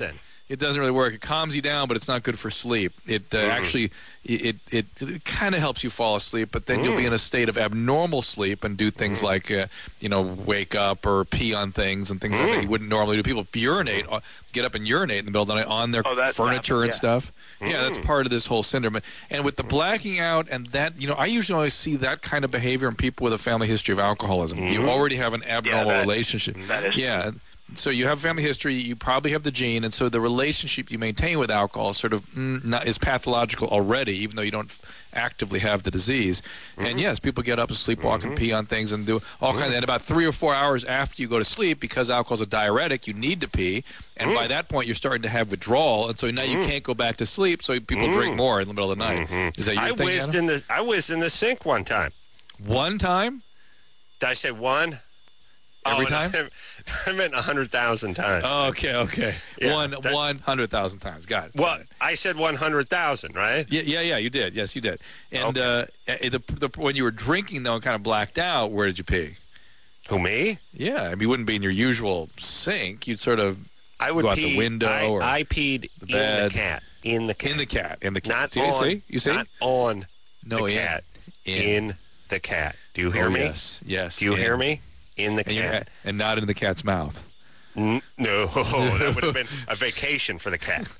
it doesn't really work. It calms you down, but it's not good for sleep. It uh, mm. actually it it, it kind of helps you fall asleep, but then mm. you'll be in a state of abnormal sleep and do things mm. like uh, you know wake up or pee on things and things mm. like that you wouldn't normally do. People urinate, get up and urinate in the middle of the night on their oh, furniture happened, and yeah. stuff. Mm. Yeah, that's part of this whole syndrome. And with the blacking out and that, you know, I usually always see that kind of behavior in people with a family history of alcoholism. Mm. You already have an abnormal yeah, that, relationship. That is yeah. So you have family history, you probably have the gene, and so the relationship you maintain with alcohol sort of mm, not, is pathological already, even though you don't f- actively have the disease. Mm-hmm. And yes, people get up and sleepwalk mm-hmm. and pee on things and do all mm-hmm. kinds of, and about three or four hours after you go to sleep, because alcohol's a diuretic, you need to pee, and mm-hmm. by that point you're starting to have withdrawal, and so now mm-hmm. you can't go back to sleep, so people mm-hmm. drink more in the middle of the night. Mm-hmm. Is that your I thing, whizzed Anna? in the I whizzed in the sink one time. One time? Did I say one? Every oh, time? No, I meant a hundred thousand times. Oh, okay, okay. Yeah, one that, one hundred thousand times. Got it. Well, got it. I said one hundred thousand, right? Yeah, yeah, yeah. You did. Yes, you did. And okay. uh, the, the, when you were drinking, though, and kind of blacked out, where did you pee? Who, me? Yeah, I mean, you wouldn't be in your usual sink. You'd sort of I would go out pee, the window. I, or I peed the in bed. the cat. In the cat. In the cat. In the cat. Not see, on. See? You see? Not on no, the in. cat. In. in the cat. Do you hear oh, me? Yes. Yes. Do you in. hear me? In the and cat. And not in the cat's mouth. N- no, that would have been a vacation for the cat.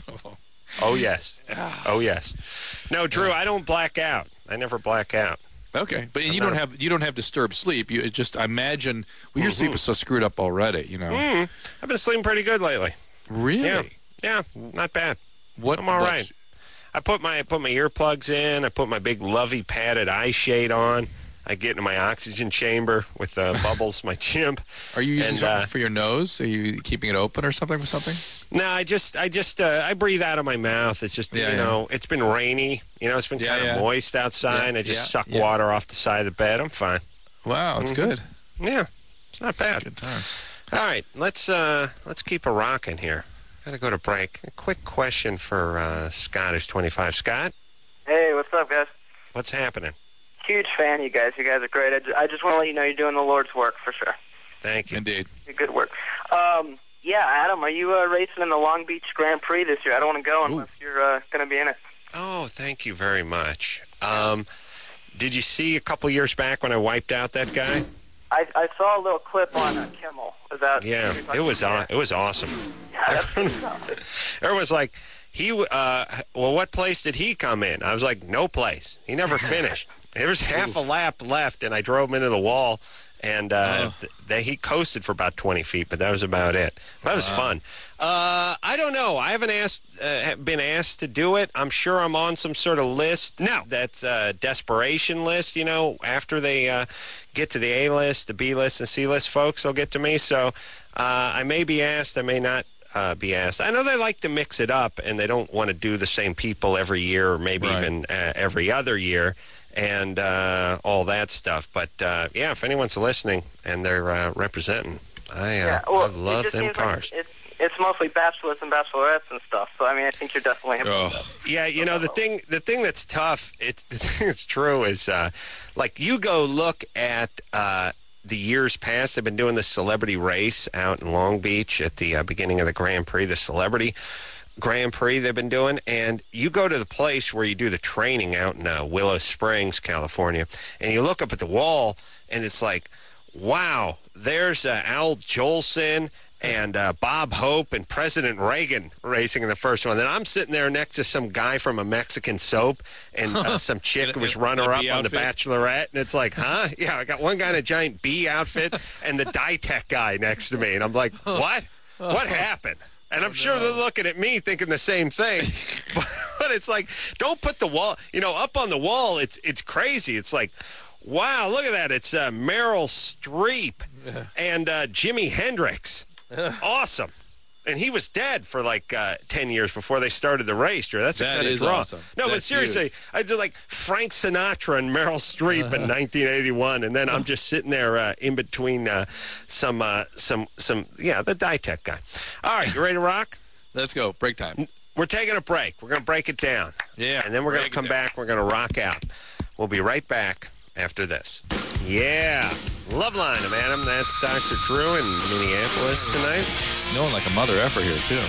Oh, yes. Oh, yes. No, Drew, I don't black out. I never black out. Okay, but I'm you not don't a... have you don't have disturbed sleep. You just imagine well, your mm-hmm. sleep is so screwed up already. You know, mm. I've been sleeping pretty good lately. Really? Yeah, yeah, not bad. What? I'm all what's... right. I put my I put my earplugs in. I put my big lovey padded eye shade on. I get into my oxygen chamber with uh, Bubbles, my chimp. Are you using and, something uh, for your nose? Are you keeping it open or something or something? No, I just I just uh, I breathe out of my mouth. It's just yeah, you yeah. know it's been rainy. You know it's been yeah, kind of yeah. moist outside. Yeah, I just yeah, suck yeah. water off the side of the bed. I'm fine. Wow, that's mm-hmm. good. Yeah, it's not bad. Good times. All right, let's uh, let's keep a rocking here. Got to go to break. A quick question for uh, Scott, who's twenty-five. Scott, hey, what's up, guys? what's happening? Huge fan of you guys. You guys are great. I just, I just want to let you know you're doing the Lord's work for sure. Thank you. Indeed. Good work. Um, yeah, Adam, are you uh, racing in the Long Beach Grand Prix this year? I don't want to go unless Ooh. you're uh, going to be in it. Oh, thank you very much. Um, did you see a couple years back when I wiped out that guy? I, I saw a little clip on uh, Kimmel. Was that? Yeah, it was aw- it was awesome. Yeah, that's Everyone was like, he. Uh, well, what place did he come in? I was like, no place. He never finished. There was half a lap left, and I drove him into the wall, and uh, oh. th- th- he coasted for about twenty feet, but that was about it. That was wow. fun. Uh, I don't know. I haven't asked, uh, been asked to do it. I'm sure I'm on some sort of list. No, that's a desperation list. You know, after they uh, get to the A list, the B list, and C list folks, they'll get to me. So uh, I may be asked. I may not. Uh, be asked. I know they like to mix it up, and they don't want to do the same people every year, or maybe right. even uh, every other year, and uh, all that stuff. But uh, yeah, if anyone's listening and they're uh, representing, I, uh, yeah, well, I love them seems cars. Like it's, it's mostly bachelorettes and bachelorettes and stuff. So I mean, I think you're definitely. Oh. Yeah, you know the thing. The thing that's tough. It's the thing that's true is uh, like you go look at. Uh, The years past, they've been doing this celebrity race out in Long Beach at the uh, beginning of the Grand Prix, the celebrity Grand Prix they've been doing. And you go to the place where you do the training out in uh, Willow Springs, California, and you look up at the wall, and it's like, wow, there's uh, Al Jolson and uh, Bob Hope and President Reagan racing in the first one. Then I'm sitting there next to some guy from a Mexican soap, and uh, some chick was runner-up on The Bachelorette, and it's like, huh? Yeah, I got one guy in a giant bee outfit and the Ditech guy next to me, and I'm like, what? What happened? And I'm oh, sure no. they're looking at me thinking the same thing. but, but it's like, don't put the wall, you know, up on the wall, it's it's crazy. It's like, wow, look at that. It's uh, Meryl Streep yeah. and uh, Jimi Hendrix. Awesome. And he was dead for like uh, ten years before they started the race, Drew. That's a that kind of is draw. Awesome. No, That's but seriously, huge. I did like Frank Sinatra and Meryl Streep uh-huh. in nineteen eighty-one, and then I'm just sitting there uh, in between uh, some, uh, some, some, yeah, the Ditech guy. All right, you ready to rock? Let's go. Break time. We're taking a break. We're going to break it down. Yeah. And then we're going to come back. We're going to rock out. We'll be right back after this. Yeah. Loveline of Adam. That's Doctor Drew in Minneapolis tonight. Snowing like a mother effer here, too.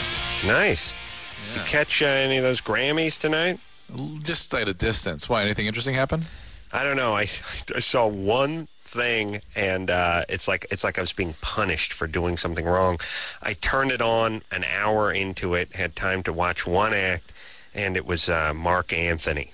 Nice. Yeah. Did you catch uh, any of those Grammys tonight? Just at a distance. Why? Anything interesting happen? I don't know. I, I saw one thing, and uh, it's like it's like I was being punished for doing something wrong. I turned it on an hour into it, had time to watch one act, and it was uh, Mark Anthony,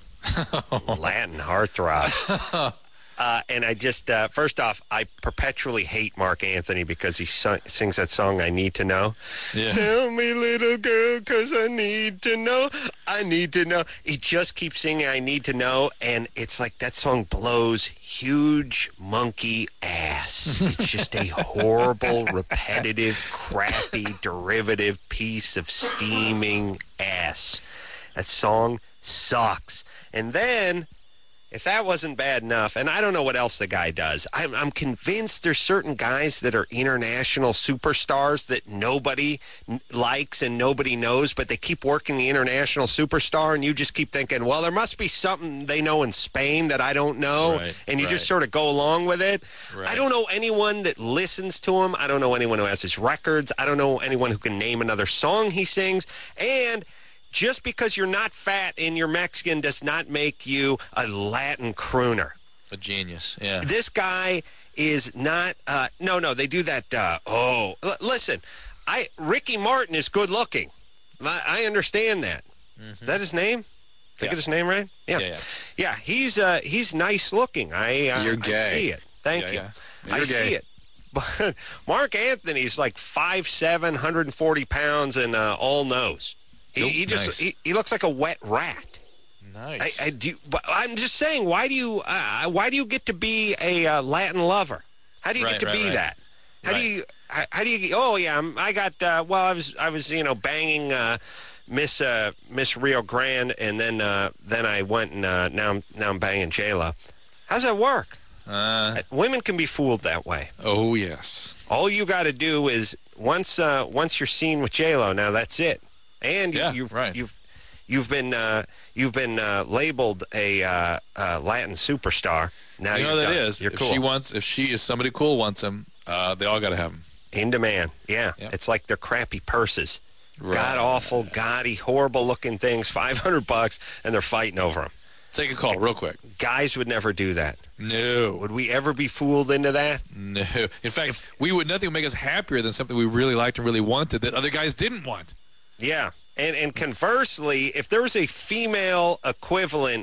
Latin heartthrob. Uh, and I just, uh, first off, I perpetually hate Mark Anthony because he su- sings that song, I Need to Know. Yeah. Tell me, little girl, because I need to know. I need to know. He just keeps singing, I Need to Know. And it's like that song blows huge monkey ass. It's just a horrible, repetitive, crappy, derivative piece of steaming ass. That song sucks. And then, if that wasn't bad enough, and I don't know what else the guy does, I'm, I'm convinced there's certain guys that are international superstars that nobody n- likes and nobody knows, but they keep working the international superstar, and you just keep thinking, well, there must be something they know in Spain that I don't know, Right, and you right. just sort of go along with it. Right. I don't know anyone that listens to him. I don't know anyone who has his records. I don't know anyone who can name another song he sings, and just because you're not fat and you're Mexican does not make you a Latin crooner. A genius, yeah. This guy is not, uh, no, no, they do that, uh, oh, l- listen, I Ricky Martin is good looking. I, I understand that. Mm-hmm. Is that his name? Did I Yeah. get his name right? Yeah. Yeah, yeah. Yeah, he's, uh, he's nice looking. I, uh, You're I gay. see it. Thank Yeah, you. yeah. I You're see gay. it. But Mark Anthony's like five seven, one hundred forty pounds, and uh, all nose. He, Nope, he just nice. he, he looks like a wet rat. Nice. I, I do. But I'm just saying, why do you uh, why do you get to be a uh, Latin lover? How do you Right, get to right, be right. that? How Right. do you how, how do you? Oh yeah, I'm, I got. Uh, well, I was I was you know banging uh, Miss uh, Miss Rio Grande, and then uh, then I went and uh, now I'm now I'm banging J-Lo. How's that work? Uh, Women can be fooled that way. oh, yes. All you got to do is once uh, once you're seen with J-Lo, now that's it. And Yeah, you've right. you've you've been uh, you've been uh, labeled a uh, uh, Latin superstar. Now You know you're what that done. is? You're if cool. she wants, if she, if somebody cool wants him, uh, they all got to have him. In demand. Yeah, Yep. it's like their crappy purses. Right. God awful, gaudy, horrible looking things. Five hundred bucks, and they're fighting over them. Take a call real quick. Guys would never do that. No. Would we ever be fooled into that? No. In fact, we would nothing would make us happier than something we really liked and really wanted that other guys didn't want. Yeah. And and conversely, if there was a female equivalent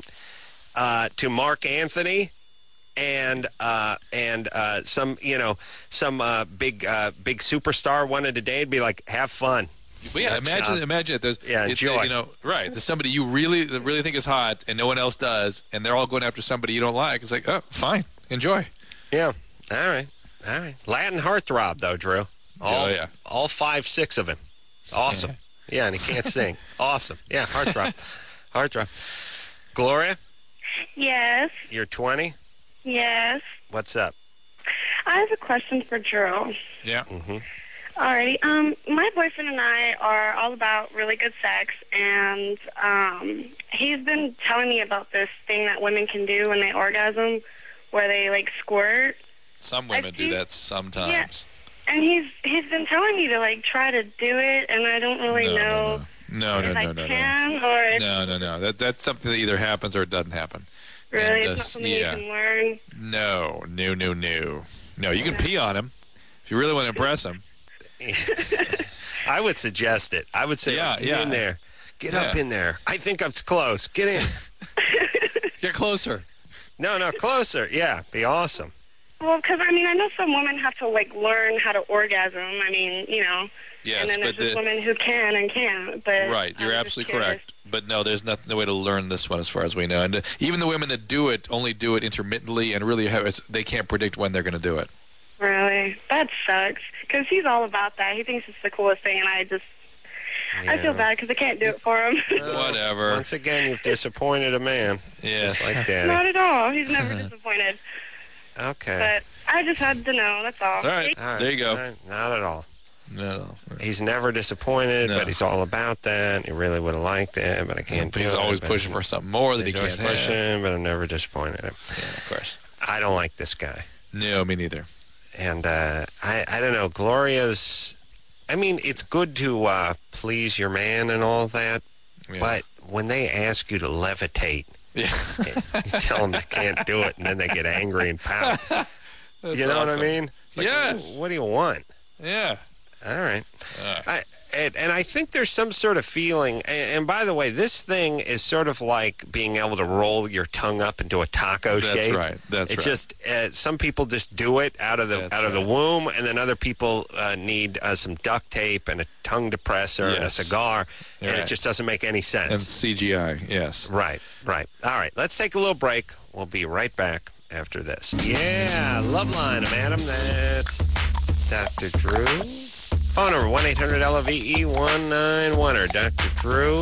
uh, to Mark Anthony and uh, and uh, some you know some uh, big uh, big superstar wanted to date, it'd be like, have fun. But yeah, Nut imagine job. imagine it. There's, Yeah, it's, enjoy. uh, you know, right. There's somebody you really really think is hot and no one else does, and they're all going after somebody you don't like. It's like, oh, fine, enjoy. Yeah. All right. All right. Latin heartthrob though, Drew. All, Oh, yeah. all five six of him. Awesome. Yeah, and he can't sing. Awesome. Yeah, heartthrob. Heartthrob. Gloria, Yes, you're twenty. yes. What's up? I have a question for Drew. Yeah. Mm-hmm. Alrighty. Um, my boyfriend and I are all about really good sex, and um, he's been telling me about this thing that women can do when they orgasm, where they like squirt. Some women do that sometimes. And he's he's been telling me to like try to do it, and I don't really No, know No, no, if no, I no, no. can or if No, no, no. That that's something that either happens or it doesn't happen. really And, uh, it's not something yeah. you can learn. No, no, no, no. No, you can pee on him if you really want to impress him. I would suggest it. I would say, Yeah, get yeah. in there. Get Yeah. up in there. I think I'm close. Get in. Get closer. No, no, closer. Yeah, be awesome. Well, because I mean, I know some women have to like learn how to orgasm. I mean, you know. Yes, and then there's but just the- women who can and can't. But Right, you're I was just absolutely curious. correct. But no, there's not, no way to learn this one as far as we know. And uh, even the women that do it only do it intermittently and really have it's, they can't predict when they're going to do it. Really, that sucks. Because he's all about that. He thinks it's the coolest thing, and I just, I feel bad because I can't do it for him. Whatever. Once again, you've disappointed a man. Yes. Just like Daddy. Not at all. He's never disappointed. Okay. But I just had to know. That's all. All right. All right. There you go. All right. Not at all. No. He's never disappointed, No. but he's all about that. He really would have liked it, but I can't do He's it. always But pushing for something more that he he's always can't have. pushing, but I'm never disappointed him. Yeah, of course. I don't like this guy. No, me neither. And uh, I, I don't know, Gloria's I mean, it's good to uh, please your man and all that, Yeah. but when they ask you to levitate, Yeah. you tell them they can't do it, and then they get angry and pout. That's You know what I awesome. mean? It's like, Yes. What do you want? Yeah. All right. All right. I, and, and I think there's some sort of feeling, and, and by the way, this thing is sort of like being able to roll your tongue up into a taco That's shape. right. That's it's right. just uh, some people just do it out of the That's out of the right. womb, and then other people uh, need uh, some duct tape and a tongue depressor and a Yes. cigar, and Right. it just doesn't make any sense. And C G I, yes. Right, right. All right, let's take a little break. We'll be right back after this. Yeah, Loveline, I'm Adam. That's Doctor Drew. Phone number one eight hundred L O V E one nine one or Doctor Drew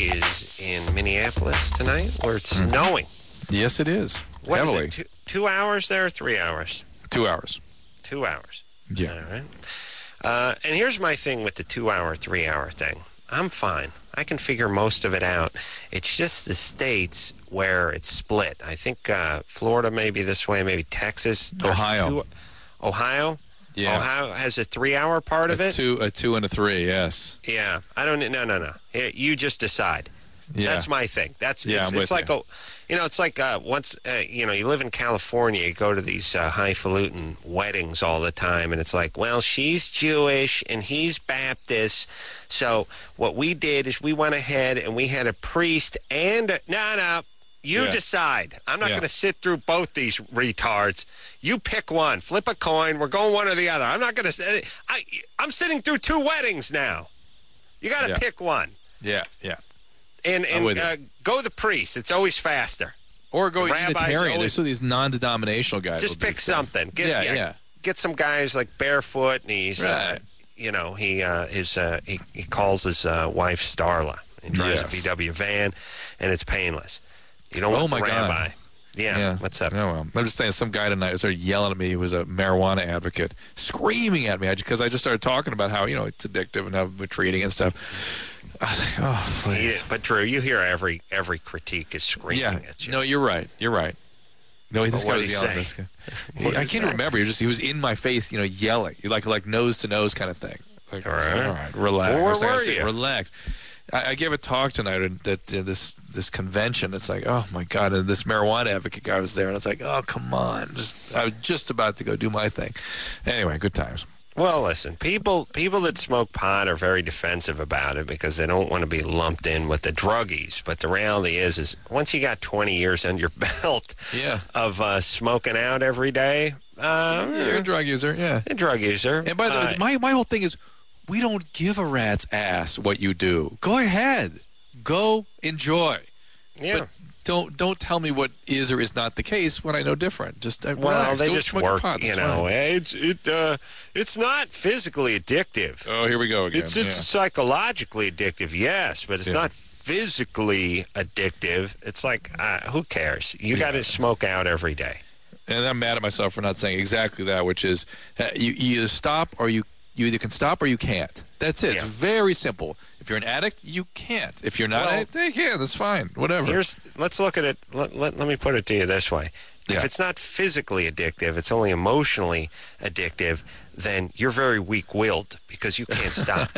is in Minneapolis tonight where it's snowing. Yes, it is. What is Heavily. it, two, two hours there or three hours? Two hours. Two hours. Yeah. All right. Uh, and here's my thing with the two-hour, three-hour thing. I'm fine. I can figure most of it out. It's just the states where it's split. I think uh, Florida may be this way, maybe Texas. There's Ohio. two- Ohio? Yeah. Ohio has a three-hour part of a it? Two, a two and a three, yes. Yeah. I don't, no, no, no. Here, you just decide. Yeah. That's my thing. That's Yeah, it's, I'm it's with like you. a, you know, it's like uh, once uh, you know you live in California, you go to these uh, highfalutin weddings all the time, and it's like, well, she's Jewish and he's Baptist, so what we did is we went ahead and we had a priest and a, no, no, you Yeah. decide. I'm not Yeah. going to sit through both these retards. You pick one, flip a coin. We're going one or the other. I'm not going to say. I I'm sitting through two weddings now. You got to Yeah. pick one. Yeah, yeah. And, I'm and with you. uh, go the priest. It's always faster. Or go The rabbis Unitarian. always- There's still these non-denominational guys. Just will do pick stuff. something. Get, yeah, yeah. Get some guys like barefoot, and he's, uh, Right. you know, he uh, his uh, he, he calls his uh, wife Starla. He drives Yes. a V W van, and it's painless. You don't Oh, want my the God. rabbi. Yeah. What's up? Oh, well. I'm just saying, some guy tonight started yelling at me who was a marijuana advocate, screaming at me because I just started talking about how, you know, it's addictive and how we're treating and stuff. I was like, oh, please. Yeah, but Drew, you hear every every critique is screaming Yeah. at you. No, you're right. You're right. No, this But guy what was did he yelling at say? this guy. What I is can't that? remember. He was just he was in my face, you know, yelling. Like like nose to nose kind of thing. Like, All I was like, right. all right, relax. Where I was like, I were said, you? Relax. I, I gave a talk tonight at that uh, this this convention. It's like, oh my god! And this marijuana advocate guy was there, and it's like, oh come on! Just I was just about to go do my thing. Anyway, good times. Well, listen, people people that smoke pot are very defensive about it because they don't want to be lumped in with the druggies. But the reality is, is once you got twenty years under your belt Yeah. of uh, smoking out every day, uh, You're a drug user, yeah. a drug user. And by the Uh, way, my my whole thing is, we don't give a rat's ass what you do. Go ahead, go enjoy. yeah. But don't don't tell me what is or is not the case when I know different. Just uh, Well, relax. they Go just smoke your work, pot. you That's know. fine. It's it uh, it's not physically addictive. Oh, here we go again. It's it's yeah. psychologically addictive, yes, but it's Yeah. not physically addictive. It's like uh, who cares? You got to smoke out every day. And I'm mad at myself for not saying exactly that, which is uh, you, you either stop or you you either can stop or you can't. That's it. Yeah. It's very simple. If you're an addict, you can't. If you're not, Well, an addict, you can. That's fine. Whatever. Here's let's look at it. Let, let, let me put it to you this way: Yeah. if it's not physically addictive, it's only emotionally addictive. Then you're very weak-willed because you can't stop.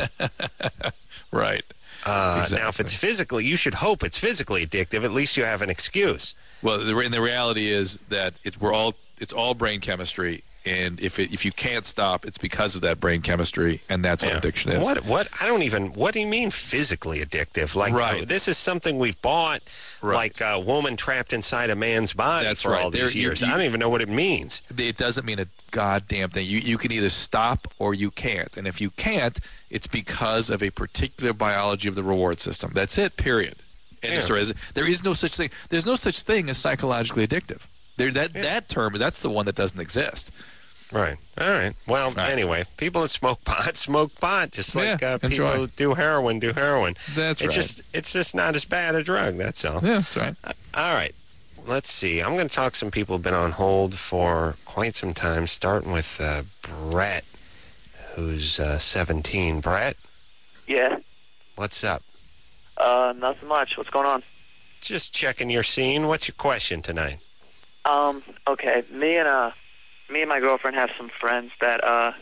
Right. Uh, Now, if Exactly. it's physically, you should hope it's physically addictive. At least you have an excuse. Well, the, and the reality is that it, we're all it's all brain chemistry, and if it, if you can't stop, it's because of that brain chemistry, and that's what Yeah. addiction is. What? What? I don't even. What do you mean physically addictive? Like, Right. uh, this is something we've bought, Right. like a woman trapped inside a man's body That's for right. all these There- you- years. you- I don't even know what it means. It doesn't mean a goddamn thing. You you can either stop or you can't, and if you can't, it's because of a particular biology of the reward system. That's it. Period. And Yeah. there is there is no such thing. There's no such thing as psychologically addictive. There that Yeah. that term that's the one that doesn't exist. Right. All right. Well, right. anyway, people that smoke pot smoke pot, just like Yeah, uh, people enjoy. that do heroin do heroin. That's it's right. just it's just not as bad a drug. That's all. Yeah, that's right. Uh, all right. Let's see. I'm going to talk to some people who've been on hold for quite some time, starting with uh, Brett, who's uh, seventeen. Brett, Yeah. what's up? Uh, nothing much. What's going on? Just checking your scene. What's your question tonight? Um, okay. Me and uh, me and my girlfriend have some friends that uh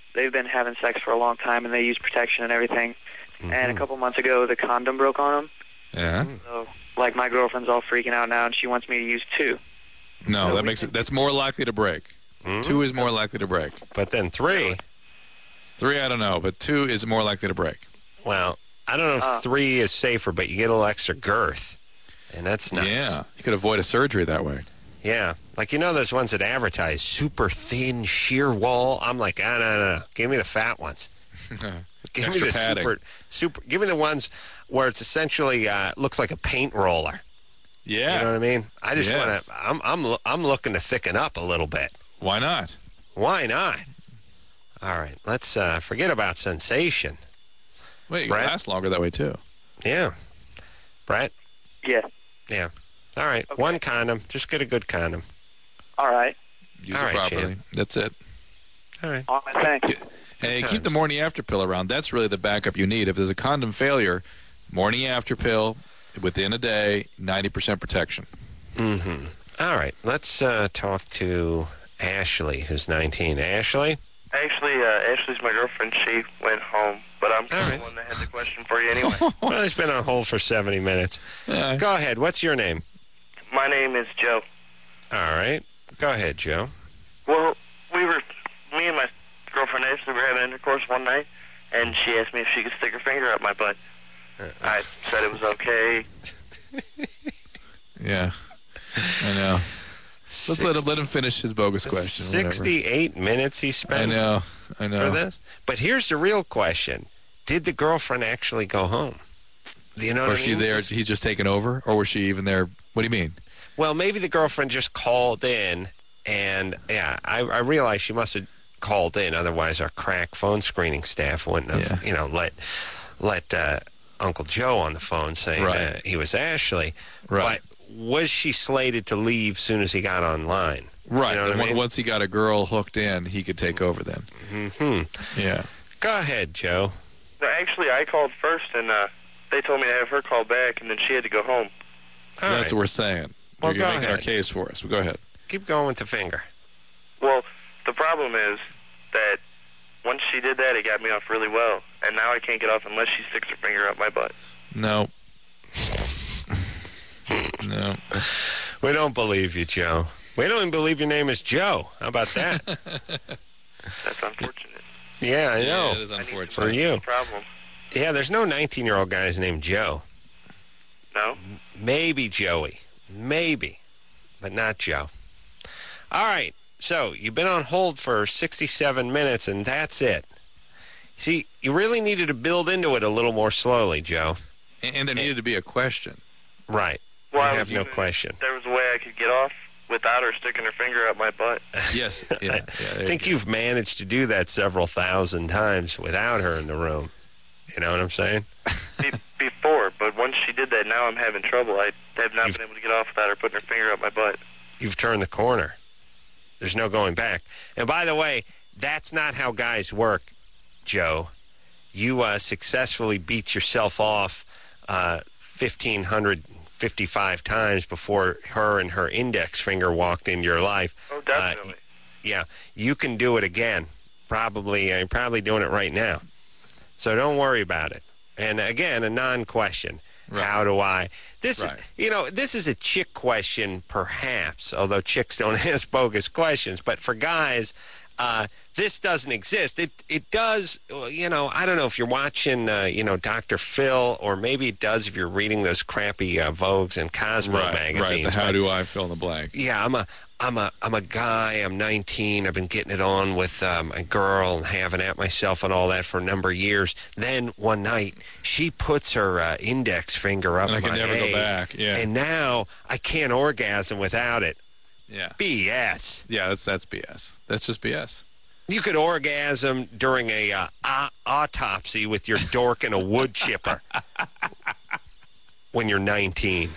they've been having sex for a long time, and they use protection and everything. Mm-hmm. And a couple months ago, the condom broke on them. Yeah. So, like, my girlfriend's all freaking out now, and she wants me to use two. No, that makes it. That's more likely to break. Mm-hmm. Two is more likely to break. But then three. Three, I don't know, but two is more likely to break. Well, I don't know if Uh. three is safer, but you get a little extra girth, and that's nuts. Yeah, you could avoid a surgery that way. Yeah. Like, you know those ones that advertise super thin, sheer wall? I'm like, ah, no, no, no. Give me the fat ones. Give Extra me the padding. super, super, give me the ones where it's essentially uh, looks like a paint roller. Yeah. You know what I mean? I just Yes. want to, I'm, I'm, I'm looking to thicken up a little bit. Why not? Why not? All right, let's uh, forget about sensation. Wait, you Brett? last longer that way, too. Yeah. Brett? Yeah. Yeah. All right, Okay. one condom. Just get a good condom. All right. Use All it right, properly. champ. That's it. All right. All right, thanks. Hey, Good keep the times. morning after pill around. That's really the backup you need. If there's a condom failure, morning after pill, within a day, ninety percent protection. Mm-hmm. All right, let's uh, talk to Ashley, who's nineteen. Ashley? Actually, uh, Ashley's my girlfriend. She went home, but I'm All the right. one that had the question for you anyway. Well, he's been on hold for seventy minutes. Yeah. Go ahead. What's your name? My name is Joe. All right. Go ahead, Joe. Well, we were, me and my girlfriend Ashley were having intercourse one night, and she asked me if she could stick her finger up my butt. I said it was okay. Yeah. I know. Let's let him, let him finish his bogus question. or whatever. sixty-eight minutes he I spent know. I for know. this. But here's the real question. Did the girlfriend actually go home? Do you know what Was I she mean? there? He's just taken over? Or was she even there? What do you mean? Well, maybe the girlfriend just called in, and, yeah, I, I realize she must have called in. Otherwise, our crack phone screening staff wouldn't have, Yeah. you know, let let uh, Uncle Joe on the phone saying Right. uh, he was Ashley. Right. But was she slated to leave as soon as he got online? Right. You know what and I mean? once he got a girl hooked in, he could take over then. Mm-hmm. Yeah. Go ahead, Joe. No, actually, I called first, and uh, they told me to have her call back, and then she had to go home. All That's right. what we're saying. Well, You're go making our ahead. case for us. Well, go ahead. Keep going with the finger. Well, the problem is that once she did that, it got me off really well, and now I can't get off unless she sticks her finger up my butt. No. No. We don't believe you, Joe. We don't even believe your name is Joe. How about that? That's unfortunate. Yeah, I know. Yeah, it is unfortunate. For you. Problem. Yeah, there's no nineteen-year-old guys named Joe. No? Maybe Joey. Maybe. But not Joe. All right. So, you've been on hold for sixty-seven minutes, and that's it. See, you really needed to build into it a little more slowly, Joe. And, and there needed to be a question. Right. Well, I I have was no even- question. There was a way I could get off without her sticking her finger up my butt. Yes. Yeah. yeah I there think you you've managed to do that several thousand times without her in the room. You know what I'm saying? Be- before, but once she did that, now I'm having trouble. I have not You've- been able to get off without her putting her finger up my butt. You've turned the corner. There's no going back. And by the way, that's not how guys work, Joe. You uh, successfully beat yourself off uh, fifteen fifty-five times before her and her index finger walked into your life. Oh, definitely. Uh, yeah, you can do it again. Probably, I'm probably doing it right now. So don't worry about it. And again, a non-question. Right. How do I? This, Right. you know, this is a chick question, perhaps. Although chicks don't ask bogus questions, but for guys, uh, this doesn't exist. It it does. You know, I don't know if you're watching, uh, you know, Doctor Phil, or maybe it does if you're reading those crappy uh, Vogues and Cosmo Right, magazines. right. The how but- do I fill in the blank? yeah, I'm a, I'm a, I'm a guy. I'm nineteen. I've been getting it on with um, a girl and having at myself and all that for a number of years. Then one night, she puts her uh, index finger up And I can my never go A, back. Yeah. and now I can't orgasm without it. Yeah. B S. Yeah, that's that's B S. That's just B S. You could orgasm during a uh, a- autopsy with your dork and a wood chipper when you're nineteen.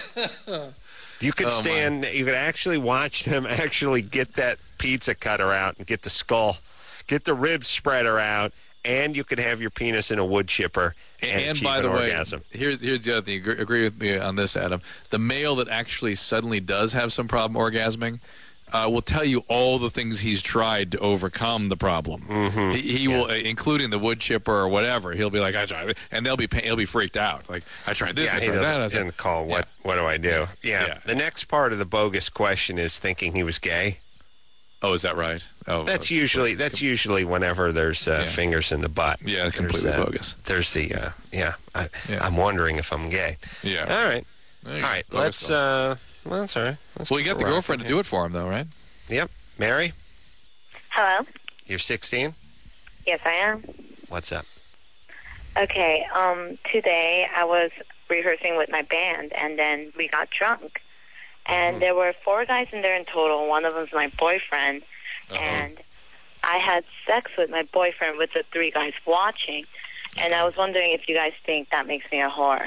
You could Oh, my. stand, you could actually watch them actually get that pizza cutter out and get the skull, get the rib spreader out, and you could have your penis in a wood chipper and, And achieve by an the way, orgasm. here's here's the other thing. Agree, agree with me on this, Adam. The male that actually suddenly does have some problem orgasming, uh, will tell you all the things he's tried to overcome the problem. Mm-hmm. He, he yeah. will, uh, including the wood chipper or whatever. He'll be like, I tried, and they'll be he'll be freaked out. Like, I tried this, yeah, I he tried doesn't, that. I doesn't call. What yeah. what do I do? Yeah. Yeah. The next part of the bogus question is thinking he was gay. Oh, is that right? Oh, that's, that's usually that's com- usually whenever there's uh, yeah. fingers in the butt. Yeah, completely uh, bogus. There's the uh, yeah, I, yeah. I'm wondering if I'm gay. Yeah. All right. All right. Let's. Uh, well, that's all right. Let's well, you got the girlfriend to do it for him, though, right? Yep. Mary. Hello. You're sixteen. Yes, I am. What's up? Okay. Um. Today I was rehearsing with my band, and then we got drunk. And mm-hmm. there were four guys in there in total. One of them's my boyfriend. Uh-huh. And I had sex with my boyfriend with the three guys watching. And I was wondering if you guys think that makes me a whore.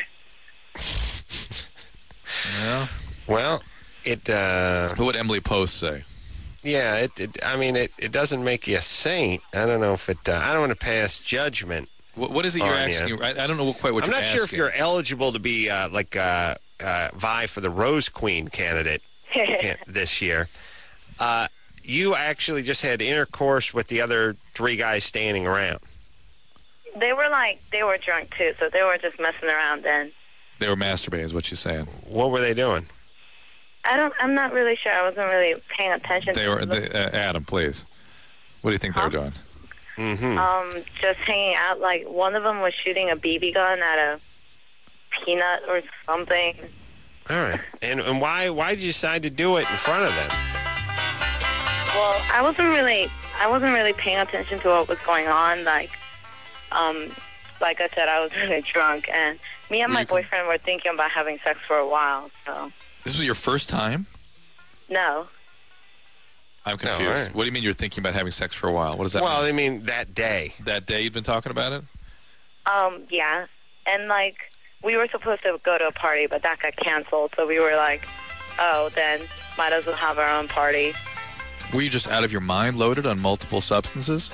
Well, well it... Uh, what would Emily Post say? Yeah, it, it. I mean, it, it doesn't make you a saint. I don't know if it... Uh, I don't want to pass judgment. What, what is it you're asking? You. I, I don't know quite what I'm you're asking. I'm not sure if you're asking. eligible to be, uh, like... Uh, Uh, vie for the Rose Queen candidate this year. Uh, you actually just had intercourse with the other three guys standing around. They were like, they were drunk too, so they were just messing around then. They were masturbating is what she's saying. What were they doing? I don't, I'm not really sure. I wasn't really paying attention. They to were, they, uh, Adam, please. What do you think huh? they were doing? Mm-hmm. Um, just hanging out. Like, one of them was shooting a B B gun at a peanut or something. All right. And and why why did you decide to do it in front of them? Well, I wasn't really I wasn't really paying attention to what was going on. Like, um, like I said, I was really drunk, and me and were my boyfriend were thinking about having sex for a while. So. This was your first time? No. I'm confused. No, right. What do you mean you're thinking about having sex for a while? What does that well, mean? Well, I mean that day. That day you'd been talking about it? Um, yeah. And, like, we were supposed to go to a party, but that got canceled. So we were like, oh, then might as well have our own party. Were you just out of your mind loaded on multiple substances?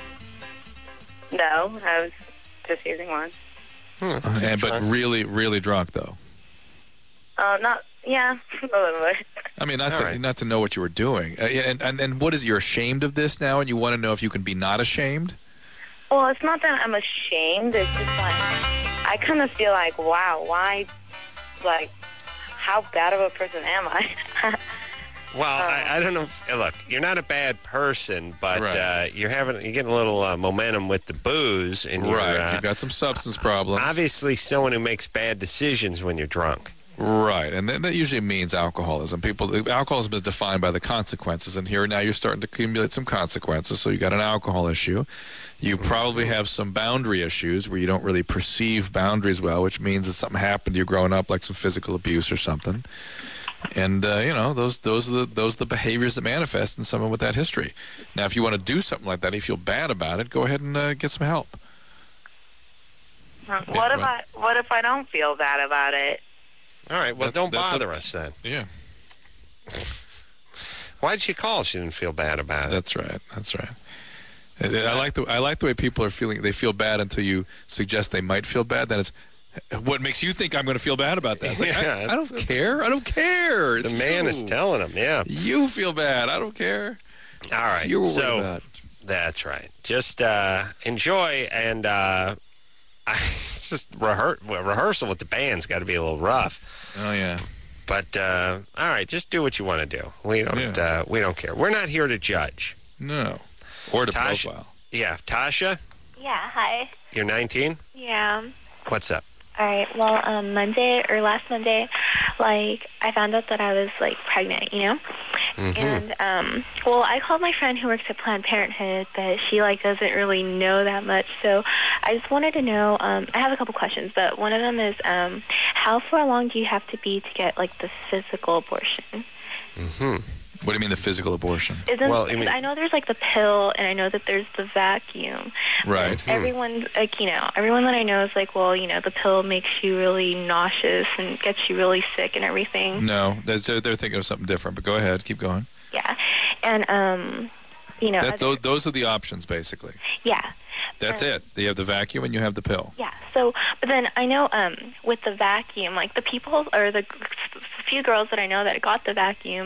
No, I was just using one. Hmm. Uh, and, but really, really drunk, though? Uh, not, yeah, a little bit. I mean, not to, right. not to know what you were doing. Uh, and, and, and what is it, you're ashamed of this now, and you want to know if you can be not ashamed? Well, it's not that I'm ashamed. It's just like, I kind of feel like, wow, why, like, how bad of a person am I? Well, uh, I, I don't know. If, look, you're not a bad person, but right. uh, you're having you're getting a little uh, momentum with the booze, and you're, right. uh, You've got some substance problems. Obviously, someone who makes bad decisions when you're drunk. Right, and that, that usually means alcoholism. People, alcoholism is defined by the consequences, and here now you're starting to accumulate some consequences. So you got an alcohol issue. You probably have some boundary issues where you don't really perceive boundaries well, which means that something happened to you growing up, like some physical abuse or something. And uh, you know, those those are the those are the behaviors that manifest in someone with that history. Now, if you want to do something like that, if you feel bad about it, go ahead and uh, get some help. What yeah, if I what if I don't feel bad about it? All right, well, that, don't bother a, us then. Yeah. Why did she call? She didn't feel bad about it. That's right. That's right. I like the I like the way people are feeling. They feel bad until you suggest they might feel bad. Then it's what makes you think I'm going to feel bad about that. Like, yeah, I, I don't care. I don't care. It's the man you. is telling him. Yeah, you feel bad. I don't care. All right. You're worried so about. That's right. Just uh, enjoy and uh, I, it's just rehear- well, rehearsal with the band's got to be a little rough. Oh yeah. But uh, all right, just do what you want to do. We don't. Yeah. Uh, we don't care. We're not here to judge. No. Or to Tasha, profile. Yeah, Tasha. Yeah. Hi. You're nineteen. Yeah. What's up? All right. Well, um, Monday or last Monday, like I found out that I was like pregnant. You know. Mm-hmm. And um, well, I called my friend who works at Planned Parenthood, but she like doesn't really know that much. So I just wanted to know. Um, I have a couple questions, but one of them is, um, how far along do you have to be to get like the physical abortion? Mm-hmm. What do you mean the physical abortion? Isn't, well, I mean, I know there's like the pill, and I know that there's the vacuum. Right. Hmm. Everyone, like, you know, everyone that I know is like, well, you know, the pill makes you really nauseous and gets you really sick and everything. No, they're, they're thinking of something different. But go ahead, keep going. Yeah, and um, you know, that, as, those, those are the options, basically. yeah. That's Um, it. You have the vacuum and you have the pill. Yeah. So, but then I know um, with the vacuum, like the people or the few girls that I know that got the vacuum,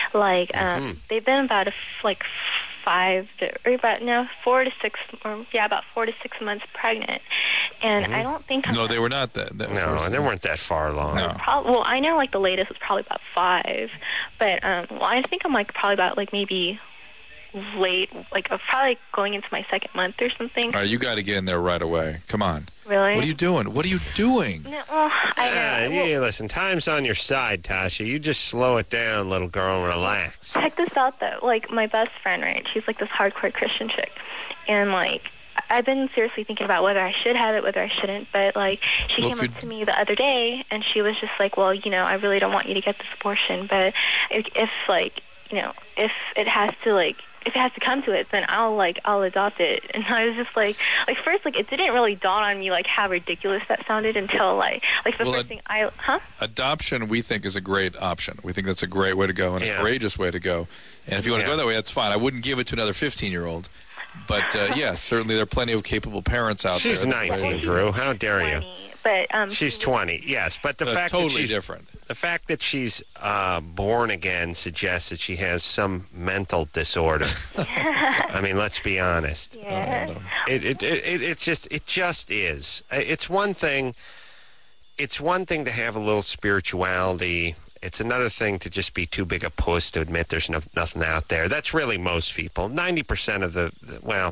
Like, um, Mhm. they've been about a f- like five to, or about no four to six, or yeah, about four to six months pregnant, and Mhm. I don't think I'm No, they were not that. that No, was- they weren't that far along. No. Prob- well, I know like the latest was probably about five, but um, well, I think I'm like probably about like maybe late, like uh, probably going into my second month or something. All right, you got to get in there right away. Come on. Really? What are you doing? What are you doing? No, well, I Ah, know. yeah, listen, time's on your side, Tasha. You just slow it down, little girl, and relax. Check this out though. Like my best friend, right? She's like this hardcore Christian chick, and like I've been seriously thinking about whether I should have it, whether I shouldn't. But like she Well, came if up you- to me the other day, and she was just like, "Well, you know, I really don't want you to get this abortion, but if, if like you know, if it has to like." If it has to come to it, then I'll like I'll adopt it. And I was just like, like first, like it didn't really dawn on me like how ridiculous that sounded until like like the Well, first it- thing I huh. Adoption, we think, is a great option. We think that's a great way to go and Yeah. a courageous way to go. And if you want to Yeah. go that way, that's fine. I wouldn't give it to another fifteen-year-old. But, uh, yes, certainly there are plenty of capable parents out She's there. that are nineteen, ready to- Drew. How dare you? But um, She's twenty, yes. But the Uh, fact totally that she's different. the fact that she's uh, born again suggests that she has some mental disorder. I mean, let's be honest. Yeah. It, it, it, it it's just it just is. Uh, It's one thing. It's one thing to have a little spirituality. It's another thing to just be too big a puss to admit there's no, nothing out there. That's really most people. Ninety percent of the, the well.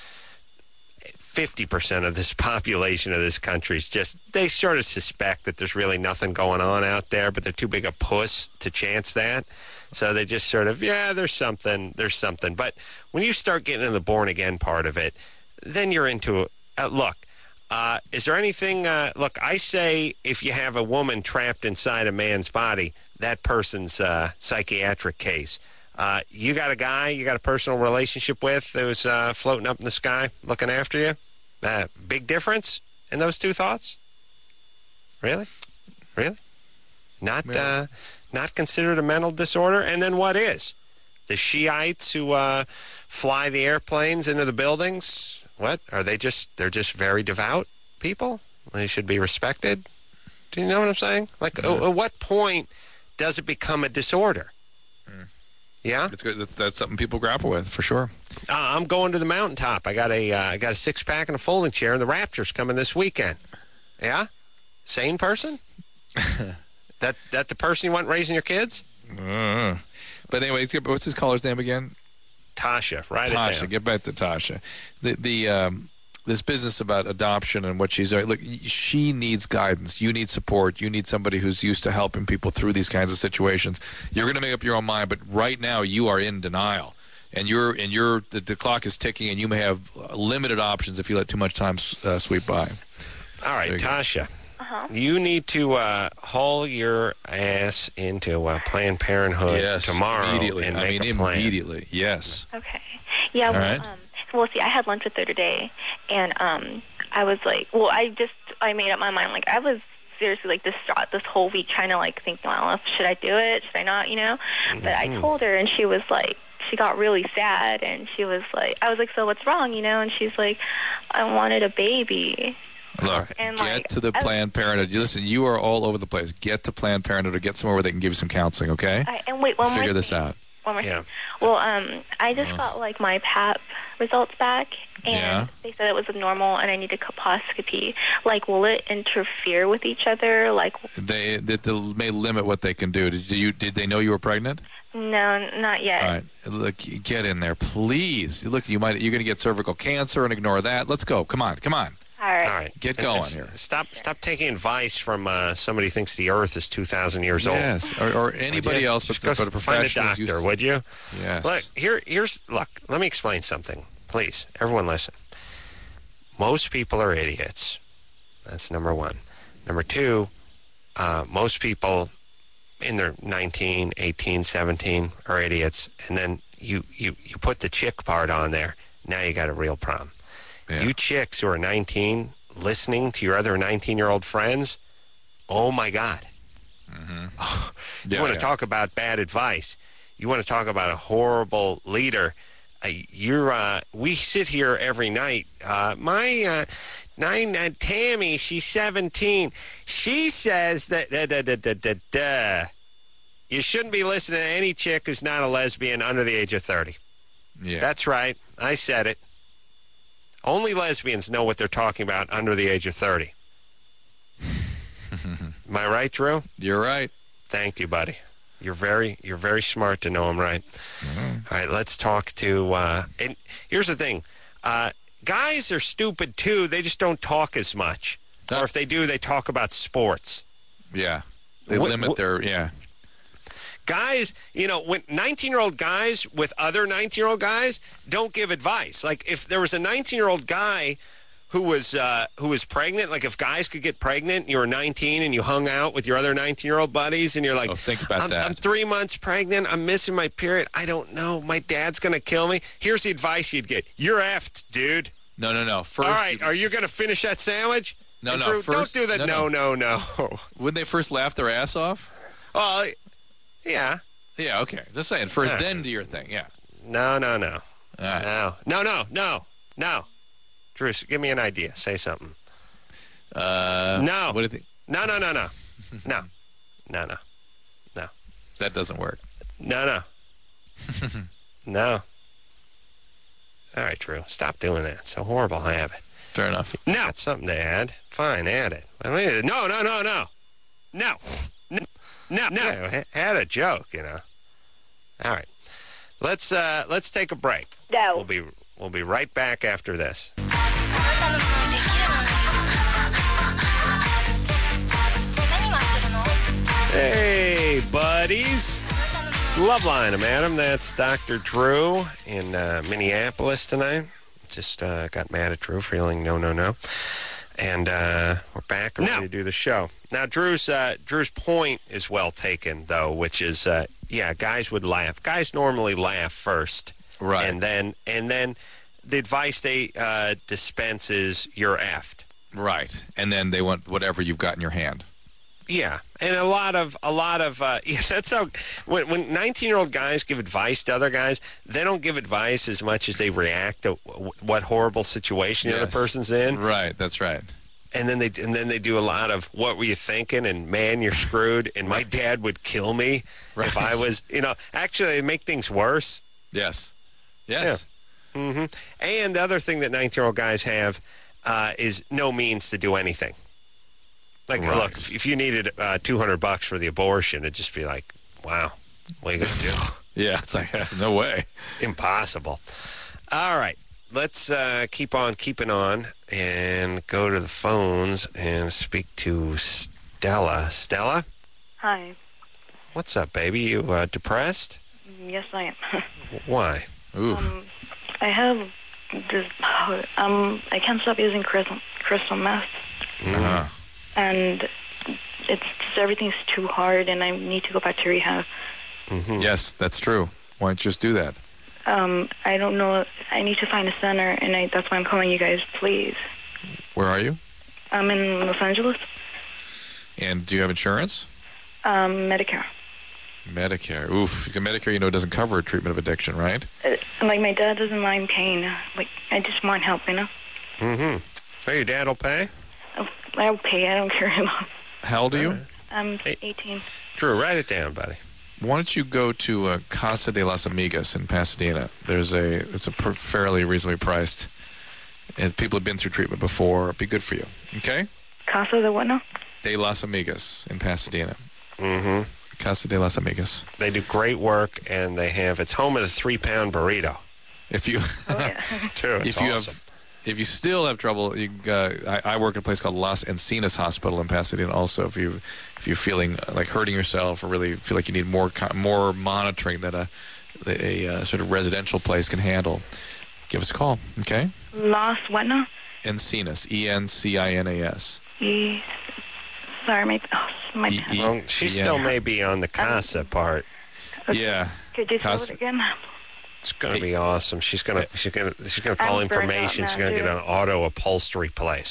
fifty percent of this population of this country is just, they sort of suspect that there's really nothing going on out there, but they're too big a puss to chance that. So they just sort of, yeah, there's something, there's something. But when you start getting in the born again part of it, then you're into, uh, look, uh, is there anything, uh, look, I say if you have a woman trapped inside a man's body, that person's uh, psychiatric case. Uh, you got a guy you got a personal relationship with who's uh, floating up in the sky looking after you? Uh, big difference in those two thoughts? Really? Really? Not Yeah. uh, not considered a mental disorder? And then what is? The Shiites who uh, fly the airplanes into the buildings? What? Are they just, they're just very devout people? They should be respected? Do you know what I'm saying? Like, Yeah. at, at what point does it become a disorder? Yeah? It's good. That's, that's something people grapple with, for sure. Uh, I'm going to the mountaintop. I got a uh, I got a six pack and a folding chair, and the Raptors coming this weekend. Yeah, sane person. that that the person you want raising your kids? Uh, but anyway, what's his caller's name again? Tasha. Write it Tasha. down. Get back to Tasha. The the um, this business about adoption and what she's look. She needs guidance. You need support. You need somebody who's used to helping people through these kinds of situations. You're going to make up your own mind, but right now you are in denial, and you're and you're the, the clock is ticking, and you may have limited options if you let too much time uh, sweep by. All right, There you go. Tasha. Uh-huh. You need to uh, haul your ass into uh, Planned Parenthood Yes, tomorrow immediately. and I make mean, a plan. immediately. Yes. Okay. Yeah. All Well, right. um, well, see, I had lunch with her today, and um, I was like, well, I just, I made up my mind. Like, I was seriously like distraught this whole week, trying to like think, well, should I do it? Should I not? You know? But I Mhm. told her, and she was like, she got really sad, and she was like, I was like, so what's wrong? You know? And she's like, I wanted a baby. Look, And, get like, to the I- Planned Parenthood. You listen, you are all over the place. Get to Planned Parenthood or get somewhere where they can give you some counseling, okay? I, and wait, one Figure more this thing. out. One more Yeah. thing. Well, um, I just Yeah. got like my P A P results back, and Yeah. they said it was abnormal, and I need a colposcopy. Like, will it interfere with each other? Like, They, they, they may limit what they can do. Did you? Did they know you were pregnant? no, n- not yet. All right, look, get in there, please. Look, you might you're going to get cervical cancer, and ignore that. Let's go. Come on, come on. All right. All right, Get And going s- here. Stop, stop taking advice from uh, somebody who thinks the Earth is two thousand years old. Yes, or, or anybody Would you? else, but, Just go but a find a professional. who's doctor, used- would you? Yes. Look, here, here's look. Let me explain something, please. Everyone, listen. Most people are idiots. That's number one. Number two, uh, most people in their nineteen, eighteen, seventeen are idiots, and then you you you put the chick part on there. Now you got a real problem. Yeah. You chicks who are nineteen, listening to your other nineteen-year-old friends, oh my God. You Yeah, want to yeah. talk about bad advice. You want to talk about a horrible leader. Uh, you're. Uh, we sit here every night. Uh, my uh, nine uh, Tammy, she's seventeen. She says that. Da, da, da, da, da, da. You shouldn't be listening to any chick who's not a lesbian under the age of thirty. Yeah. That's right. I said it. Only lesbians know what they're talking about under the age of thirty. Am I right, Drew? You're right. Thank you, buddy. You're very you're very smart to know I'm right. Mm-hmm. All right, let's talk to... Uh, and here's the thing. Uh, guys are stupid, too. They just don't talk as much. Or if they do, they talk about sports. Yeah. They What- limit what- their... Yeah. Guys, you know, when nineteen-year-old guys with other nineteen-year-old guys don't give advice. Like, if there was a nineteen-year-old guy who was uh, who was pregnant, like if guys could get pregnant, you were nineteen and you hung out with your other nineteen-year-old buddies, and you're like, Oh, think about I'm, that. I'm three months pregnant. I'm missing my period. I don't know. My dad's going to kill me. Here's the advice you'd get. You're effed, dude. No, no, no. First, All right, are you going to finish that sandwich? No, And no, Drew, first- don't do that. no, No, no, no. Wouldn't they first laugh their ass off? Well, yeah. Yeah, okay. Just saying. First, Yeah. then do your thing. Yeah. No, no, no. All right. No, no, no, no, no. Drew, give me an idea. Say something. Uh, no. What do you think? No, no, no, no. No. No, no. No. That doesn't work. No, no. No. All right, Drew. Stop doing that. It's a horrible habit. Fair enough. No. That's something to add. Fine, add it. I mean, no, no, no, no. No. No. No. No. Ha- Had a joke, you know. All right. Let's uh let's take a break. No. We'll be we'll be right back after this. Hey, buddies. It's Loveline. I'm Adam. That's Doctor Drew in uh, Minneapolis tonight. Just uh, got mad at Drew for yelling no, no, no. And uh, we're back and ready to do the show. Now, Drew's uh, Drew's point is well taken, though, which is, uh, yeah, guys would laugh. Guys normally laugh first. Right. And then, and then the advice they uh, dispense is you're effed. Right. And then they want whatever you've got in your hand. Yeah, and a lot of a lot of uh, yeah, that's how when when nineteen-year-old guys give advice to other guys, they don't give advice as much as they react to w- what horrible situation the other Yes. person's in. Right. That's right. And then they and then they do a lot of what were you thinking? And man, you're screwed. And my dad would kill me Right. if I was, you know. Actually, they make things worse. Yes. Yes. Yeah. Mm-hmm. And the other thing that nineteen-year-old guys have uh, is no means to do anything. Like, Right. look, if you needed uh, two hundred bucks for the abortion, it'd just be like, wow, what are you going to do? Yeah. It's like, no way. Impossible. All right. Let's uh, keep on keeping on and go to the phones and speak to Stella. Stella, Hi. what's up, baby? You uh, depressed? Yes, I am. Why? Ooh. Um, I have this. Um, I can't stop using crystal crystal meth, Uh-huh. and it's just, everything's too hard, and I need to go back to rehab. Mm-hmm. Yes, that's true. Why don't you just do that? Um, I don't know. I need to find a center, and I, that's why I'm calling you guys. Please. Where are you? I'm in Los Angeles. And do you have insurance? Um, Medicare. Medicare. Oof. You can Medicare, you know, doesn't cover treatment of addiction, right? Uh, like my dad doesn't mind paying. Like I just want help, you know. Mm-hmm. So your dad will pay? I'll, I'll pay. I don't care. How old are you? I'm eighteen. Drew, write it down, buddy. Why don't you go to uh, Casa de las Amigas in Pasadena? There's a it's a per- fairly reasonably priced, and people have been through treatment before. It'd be good for you. Okay? Casa de what now? De las Amigas in Pasadena. Mm-hmm. Casa de las Amigas. They do great work, and they have it's home of the three-pound burrito. If you, Too, it's if you awesome. have, if you still have trouble, you, uh, I, I work at a place called Las Encinas Hospital in Pasadena. Also, if you if you're feeling like hurting yourself or really feel like you need more co- more monitoring that a a, a sort of residential place can handle, give us a call. Okay? Los what now? Encinas, E N C I N A S. E. Sorry, my oh, my. E- E- Well, she E- still yeah. may be on the casa part. Yeah. Could you spell Casa- it again? It's gonna be awesome. She's gonna she's gonna she's gonna call I'm burned out information. She's now, gonna get dude. an auto upholstery place.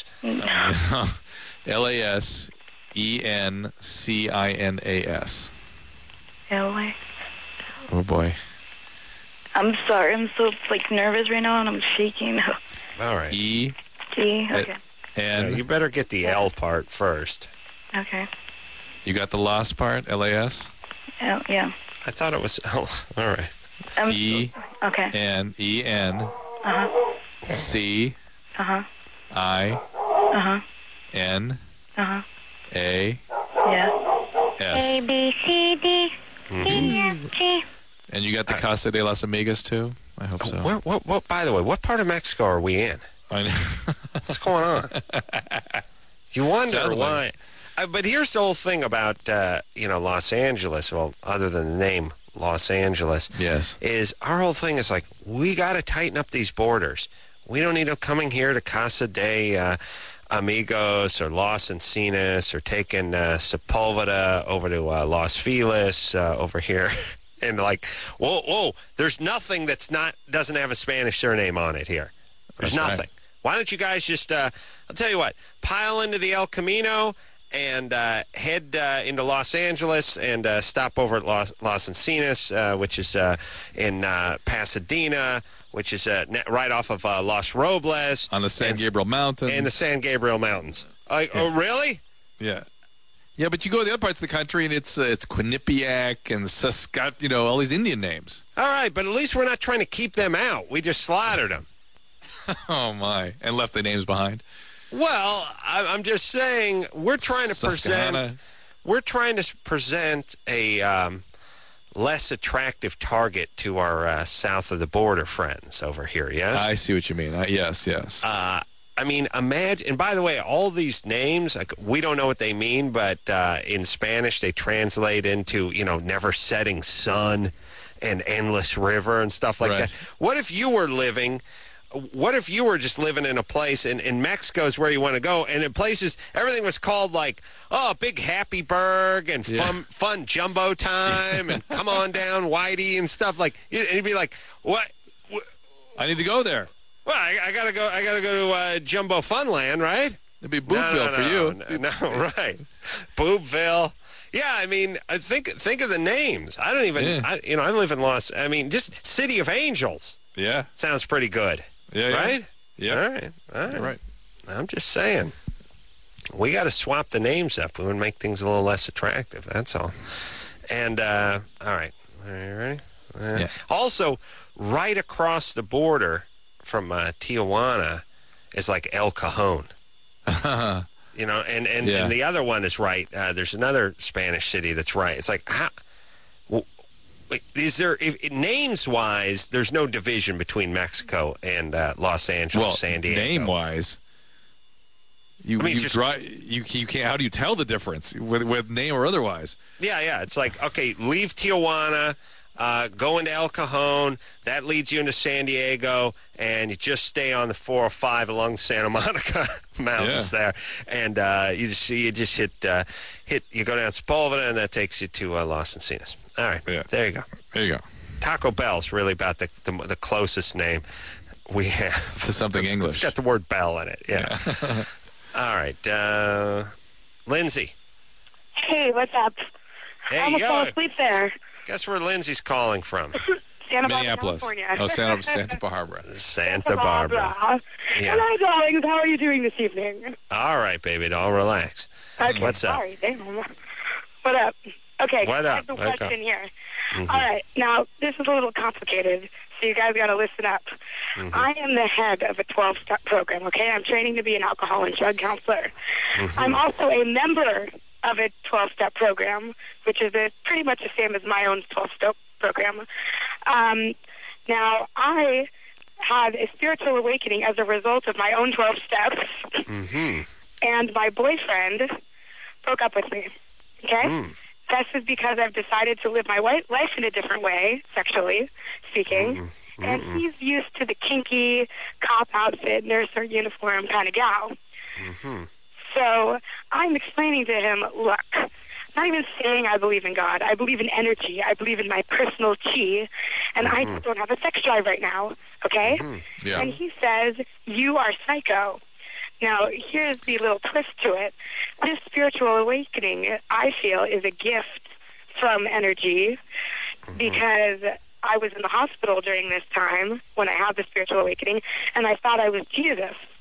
L A S E N C I N A S. L A. Oh boy. I'm sorry. I'm so like nervous right now, and I'm shaking. All right. E G. Okay. N. you better get the L part first. Okay. You got the lost part, L A S? Oh, yeah. I thought it was L. All right. Um, E okay. N E N Uh-huh. C Uh-huh. I Uh-huh. N Uh-huh. A Yeah. S. A, B, C, D, E, F, G. And you got the Casa de las Amigas too? I hope so. What, what, what, by the way, what part of Mexico are we in? I know. What's going on? You wonder Sounded why. like- Uh, but here's the whole thing about, uh, you know, Los Angeles. Well, other than the name Los Angeles. Yes. Is our whole thing is like, we got to tighten up these borders. We don't need them coming here to Casa de uh, Amigos or Los Encinas or taking uh, Sepulveda over to uh, Los Feliz uh, over here. And like, whoa, whoa, there's nothing that's not, doesn't have a Spanish surname on it here. There's That's nothing. right. Why don't you guys just, uh, I'll tell you what, pile into the El Camino and uh, head uh, into Los Angeles and uh, stop over at Los, Los Encinas, uh, which is uh, in uh, Pasadena, which is uh, ne- right off of uh, Los Robles. On the San and, Gabriel Mountains. And the San Gabriel Mountains. Uh, Yeah. Oh, really? Yeah. Yeah, but you go to the other parts of the country, and it's uh, it's Quinnipiac and Saskatchewan, you know, all these Indian names. All right, but at least we're not trying to keep them out. We just slaughtered them. Oh, my. And left the names behind. Well, I, I'm just saying we're trying to Susquehanna. present we're trying to s- present a um, less attractive target to our uh, south of the border friends over here. Yes, I see what you mean. Uh, yes, yes. Uh, I mean, imagine. And by the way, all these names, like, we don't know what they mean, but uh, in Spanish they translate into, you know, never setting sun and endless river and stuff like Right. that. What if you were living? What if you were just living in a place, and, and Mexico's where you want to go, and in places, everything was called like, oh, Big Happy Burg and Yeah. fun, fun Jumbo Time and Come On Down Whitey and stuff like, and you'd be like, what? what? I need to go there. Well, I, I gotta go. I gotta go to uh, Jumbo Funland, right? It'd be No, Boobville no, for no, you. No, no, right? Boobville. Yeah, I mean, I think think of the names. I don't even. Yeah. I, you know, I live in Los. I mean, just City of Angels Yeah. sounds pretty good, Yeah, yeah. right? Yeah. All right. All right. You're right. I'm just saying, we got to swap the names up. We would make things a little less attractive. That's all. And uh, all right, are you ready? Uh, Yeah. Also, right across the border from uh, Tijuana is like El Cajon. You know, and, and, Yeah. and the other one is right. Uh, there's another Spanish city that's right. It's like, how, well, wait, is there, if, names wise, there's no division between Mexico and uh, Los Angeles, Well, San Diego. name wise, you I mean, you just- dri- you you can't. How do you tell the difference with with name or otherwise? Yeah, yeah. It's like, okay, leave Tijuana, uh, go into El Cajon. That leads you into San Diego, and you just stay on the four oh five along the Santa Monica Mountains Yeah. there, and uh, you just you just hit uh, hit. You go down Sepulveda, and that takes you to uh, Los Encinas. All right, Yeah. there you go. There you go. Taco Bell's really about the the, the closest name we have To something It's- English. It's got the word "bell" in it. Yeah. All right, uh, Lindsay. Hey, what's up? Hey, I almost yo. fell asleep there. Guess where Lindsay's calling from? Santa Barbara, Minneapolis. California. Oh, Santa Santa Barbara. Santa Barbara. Yeah. Hello, darlings. How are you doing this evening? All right, baby doll, relax. Okay, What's up? Sorry, damn. What up? Okay, What I up? have the Okay. question here. Mhm. All right, now, this is a little complicated, so you guys got to listen up. Mhm. I am the head of a twelve-step program, okay? I'm training to be an alcohol and drug counselor. Mhm. I'm also a member of a twelve-step program, which is a, pretty much the same as my own twelve-step program. Um, now, I had a spiritual awakening as a result of my own twelve steps, Mm-hmm. and my boyfriend broke up with me, okay? Mm. This is because I've decided to live my wi- life in a different way, sexually speaking, and Mm-mm. he's used to the kinky cop outfit, nurse or uniform kind of gal. Mm-hmm. So I'm explaining to him, look, I'm not even saying I believe in God. I believe in energy. I believe in my personal chi, and I Mhm. just don't have a sex drive right now, okay? Yeah. And he says, you are psycho. Now, here's the little twist to it. This spiritual awakening, I feel, is a gift from energy because I was in the hospital during this time when I had the spiritual awakening, and I thought I was Jesus.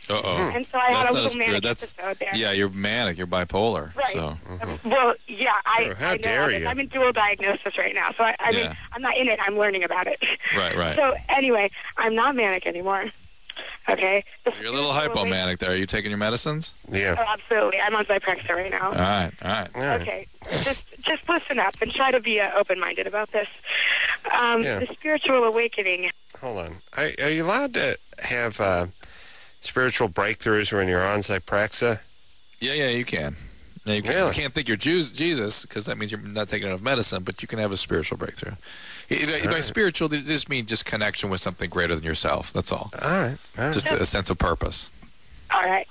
Uh-oh. And so I had That's a not little spirit. manic That's, episode there. Yeah, you're manic. You're bipolar. Right. So. Well, yeah, I, Sure, how I know dare this. you. I'm in dual diagnosis right now, so I, I mean, Yeah. I'm not in it. I'm learning about it. Right, right. So anyway, I'm not manic anymore. Okay. The You're a little hypomanic there. Are you taking your medicines? Yeah. Oh, absolutely. I'm on Zyprexa right now. All right, all right. Okay. Just just listen up and try to be uh, open-minded about this. Um, Yeah. The spiritual awakening. Hold on. Are, are you allowed to have uh, spiritual breakthroughs when you're on Zyprexa? Yeah, yeah, you can. Yeah, you, can Really? you can't think you're Jews, Jesus, because that means you're not taking enough medicine, but you can have a spiritual breakthrough. By, by right. spiritual, they just mean just connection with something greater than yourself. That's all. All right. All right. Just a, a sense of purpose. All right.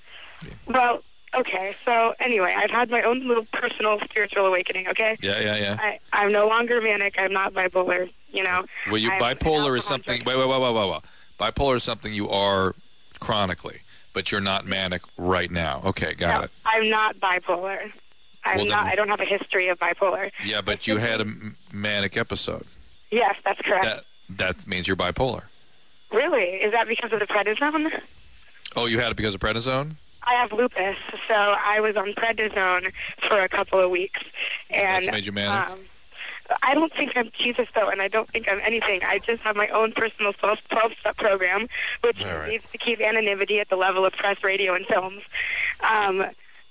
Well, okay. So anyway, I've had my own little personal spiritual awakening, okay? Yeah, yeah, yeah. I, I'm no longer manic. I'm not bipolar, you know. Well, you I'm bipolar an is something. Wait, wait, wait, wait, wait, wait. Bipolar is something you are chronically, but you're not manic right now. Okay, got No, it. I'm not bipolar. I'm Well, not. then- I don't have a history of bipolar. Yeah, but you had a m- manic episode. Yes, that's correct. That that means you're bipolar. Really? Is that because of the prednisone? Oh, you had it because of prednisone? I have lupus, so I was on prednisone for a couple of weeks, and That's made you manic? Um, I don't think I'm Jesus though, and I don't think I'm anything. I just have my own personal twelve-step program, which All right. needs to keep anonymity at the level of press, radio, and films. Um,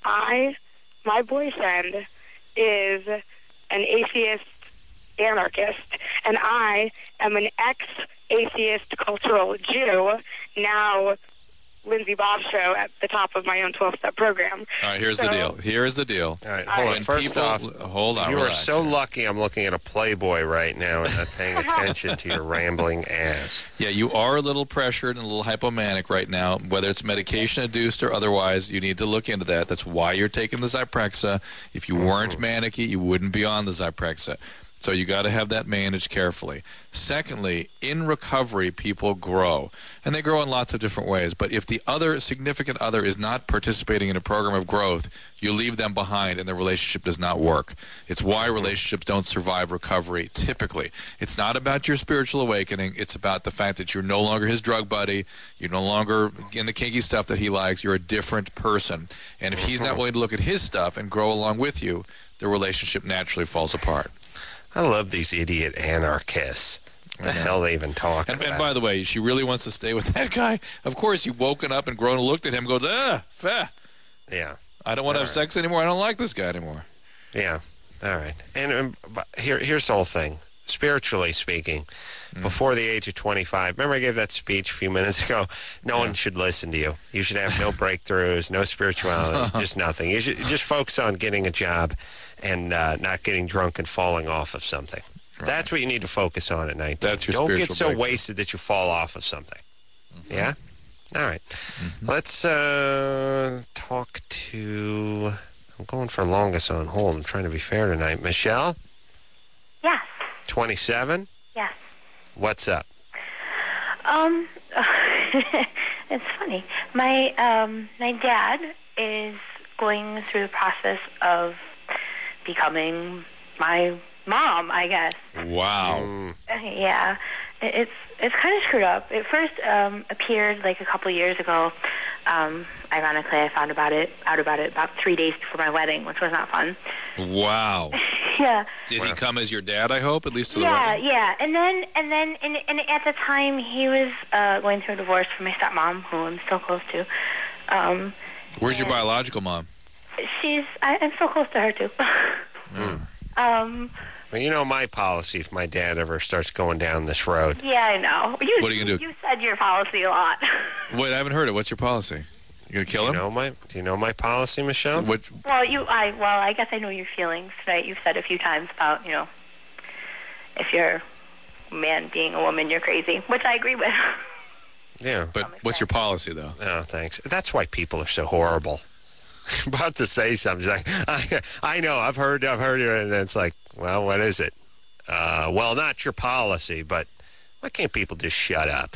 I, my boyfriend, is an atheist anarchist, and I am an ex-atheist cultural Jew, now Lindsay Bob show at the top of my own twelve-step program. All right, here's the So- deal. Here's the deal. All right, hold on. When First people, off, hold on, you relax. are so lucky I'm looking at a Playboy right now and not paying attention to your rambling ass. Yeah, you are a little pressured and a little hypomanic right now. Whether it's medication induced or otherwise, you need to look into that. That's why you're taking the Zyprexa. If you weren't manic, you wouldn't be on the Zyprexa. So you got to have that managed carefully. Secondly, in recovery, people grow. And they grow in lots of different ways. But if the other significant other is not participating in a program of growth, you leave them behind and the relationship does not work. It's why relationships don't survive recovery typically. It's not about your spiritual awakening. It's about the fact that you're no longer his drug buddy. You're no longer in the kinky stuff that he likes. You're a different person. And if he's not willing to look at his stuff and grow along with you, the relationship naturally falls apart. I love these idiot anarchists. What the hell they even talking And, about? and by the way, she really wants to stay with that guy. Of course, you've woken up and grown and looked at him and goes, ah, feh. Yeah. I don't want to have sex anymore. I don't like this guy anymore. Yeah. All right. And um, but here, here's the whole thing. Spiritually speaking, Mm. before the age of twenty-five, remember I gave that speech a few minutes ago? No one should listen to you. You should have no breakthroughs, no spirituality, just nothing. You should just focus on getting a job and uh, not getting drunk and falling off of something. That's what you need to focus on at night. That's your Don't get spiritual so breakthrough. wasted that you fall off of something. Mm-hmm. Yeah? All right. Let's uh, talk to... I'm going for longest on hold. I'm trying to be fair tonight. Michelle? Yes. twenty-seven? Yes. What's up? Um, it's funny. My um, my dad is going through the process of becoming my mom, I guess. Wow. Uh, Yeah, It- it's it's kind of screwed up. It first um, appeared like a couple years ago. Um, ironically, I found about it out about it about three days before my wedding, which was not fun. Wow. Yeah. Did he come as your dad, I hope, at least to the Yeah, wedding? yeah, and then and then and, and at the time he was uh, going through a divorce from my stepmom, who I'm still close to. Um, Where's your biological mom? she's I, I'm so close to her too. Mm. um, Well, you know my policy if my dad ever starts going down this road. yeah, I know. You, What are you gonna do? You said your policy a lot. Wait, I haven't heard it. What's your policy? You gonna kill Do him? you know my, do you know my policy, Michelle? What? Well, you, I, well, I guess I know your feelings, right? You've said a few times about, you know, if you're a man being a woman, you're crazy, which I agree with. Yeah. But what's your policy, though? Oh, thanks. That's why people are so horrible. About to say something. Like, I, I know, I've heard, I've heard it, and it's like, well, what is it? Uh, well, not your policy, but why can't people just shut up?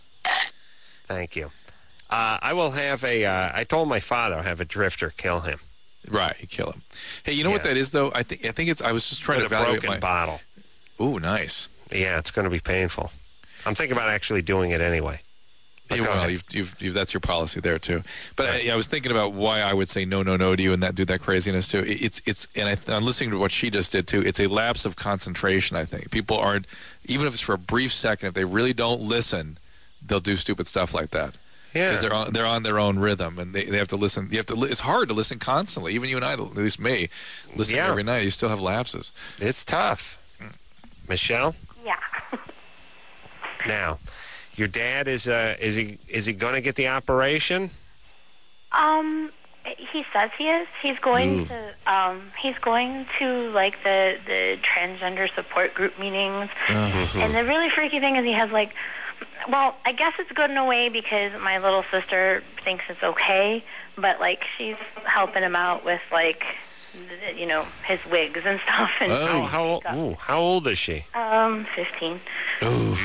Thank you. Uh, I will have a, uh, I told my father I'll have a drifter kill him. Right, you kill him. Hey, you know what that is, though? I think I think it's. I was just trying With to a evaluate broken my bottle. Ooh, nice. Yeah, it's going to be painful. I'm thinking about actually doing it anyway. Yeah, well, you've, you've, you've, that's your policy there too. But I, I was thinking about why I would say no, no, no to you and that do that craziness too. It, it's it's and I, I'm listening to what she just did too. It's a lapse of concentration. I think people aren't, even if it's for a brief second, if they really don't listen, they'll do stupid stuff like that. Yeah, because they're on they're on their own rhythm and they, they have to listen. You have to. It's hard to listen constantly. Even you and I, at least me, listen yeah. every night. You still have lapses. It's tough. Michelle? Yeah. Now, your dad is uh is he is he going to get the operation? Um, he says he is. He's going Ooh. to um he's going to like the the transgender support group meetings. Mm-hmm. And the really freaky thing is he has like, well, I guess it's good in a way because my little sister thinks it's okay, but like she's helping him out with like, you know, his wigs and stuff. And oh, how ooh, how old is she? Um, fifteen. Oh,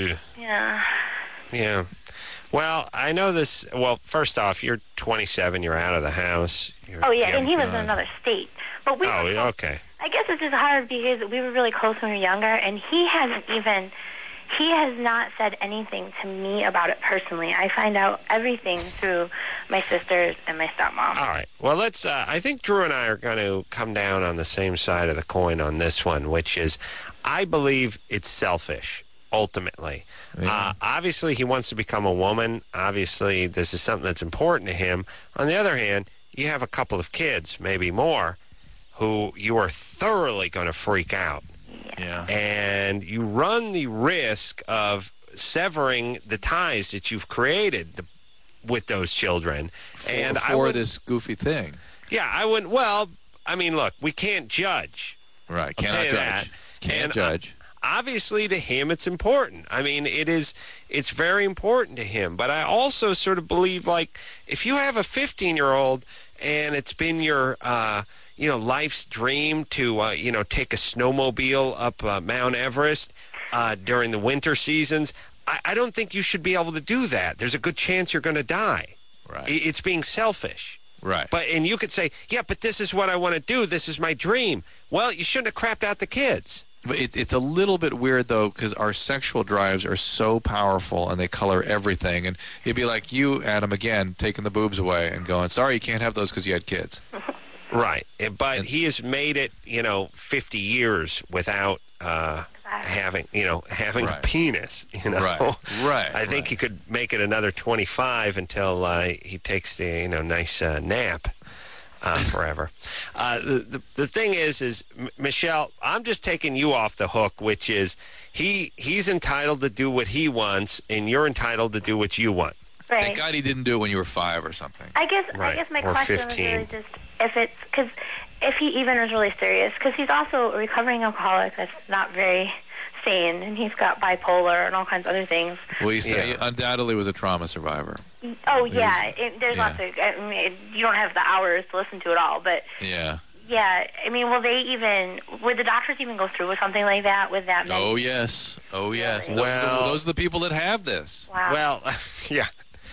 Yeah. yeah. Well, I know this. Well, first off, you're twenty-seven. You're out of the house. You're, Oh yeah, you're- and he lives in another state. But we. Oh, were, okay. I guess it's just hard because we were really close when we were younger, and he hasn't even. He has not said anything to me about it personally. I find out everything through my sisters and my stepmom. All right. Well, let's. Uh, I think Drew and I are going to come down on the same side of the coin on this one, which is, I believe it's selfish. Ultimately, uh, obviously, he wants to become a woman. Obviously, this is something that's important to him. On the other hand, you have a couple of kids, maybe more, who you are thoroughly going to freak out. Yeah. And you run the risk of severing the ties that you've created the, with those children. For, and I for would, this goofy thing. Yeah, I wouldn't. Well, I mean, look, we can't judge. Right, I'll cannot tell you judge. that. Can't And, judge. Uh, obviously, to him, it's important. I mean, it is. It's very important to him. But I also sort of believe, like, if you have a fifteen-year-old and it's been your, uh, you know, life's dream to, uh, you know, take a snowmobile up uh, Mount Everest uh, during the winter seasons, I, I don't think you should be able to do that. There's a good chance you're going to die. Right. I- It's being selfish. Right. But and you could say, yeah, but this is what I want to do. This is my dream. Well, you shouldn't have crapped out the kids. But it, it's a little bit weird, though, because our sexual drives are so powerful and they color everything. And it'd be like you, Adam, again, taking the boobs away and going, sorry, you can't have those because you had kids. Right. But and, he has made it, you know, fifty years without uh, having, you know, having right. a penis, you know. Right. Right. I think right. he could make it another twenty-five until uh, he takes the, you know, nice uh, nap. Uh, forever. Uh, the, the the thing is, is M- Michelle, I'm just taking you off the hook, which is he he's entitled to do what he wants, and you're entitled to do what you want. Right. Thank God he didn't do it when you were five or something. I guess Right. I guess my Or question fifteen. was really just if it's because if he even is really serious, because he's also a recovering alcoholic that's not very sane, and he's got bipolar and all kinds of other things. Well, he said he undoubtedly was a trauma survivor. Oh He yeah, was- it, there's yeah. lots of. I mean, you don't have the hours to listen to it all, but Yeah. yeah, I mean, will they even? Would the doctors even go through with something like that with that many? Oh, yes. Oh, yes. Those, Well- are the, those are the people that have this. Wow. Well, yeah.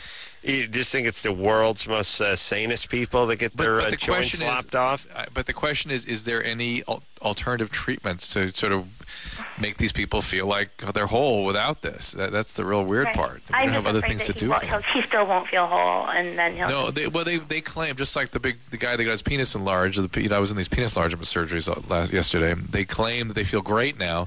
You just think it's the world's most uh, sanest people that get But, their but uh, the joints question is, lopped off? uh, but the question is, is there any al- alternative treatments to sort of make these people feel like they're whole without this? That, that's the real weird Right. part. We I'm don't just have other afraid things that to he do won't- for them. he'll- He still won't feel whole, and then he'll. No, they, well, they they claim just like the big the guy that got his penis enlarged. The, pe- you know, I was in these penis enlargement surgeries last yesterday. They claim that they feel great now.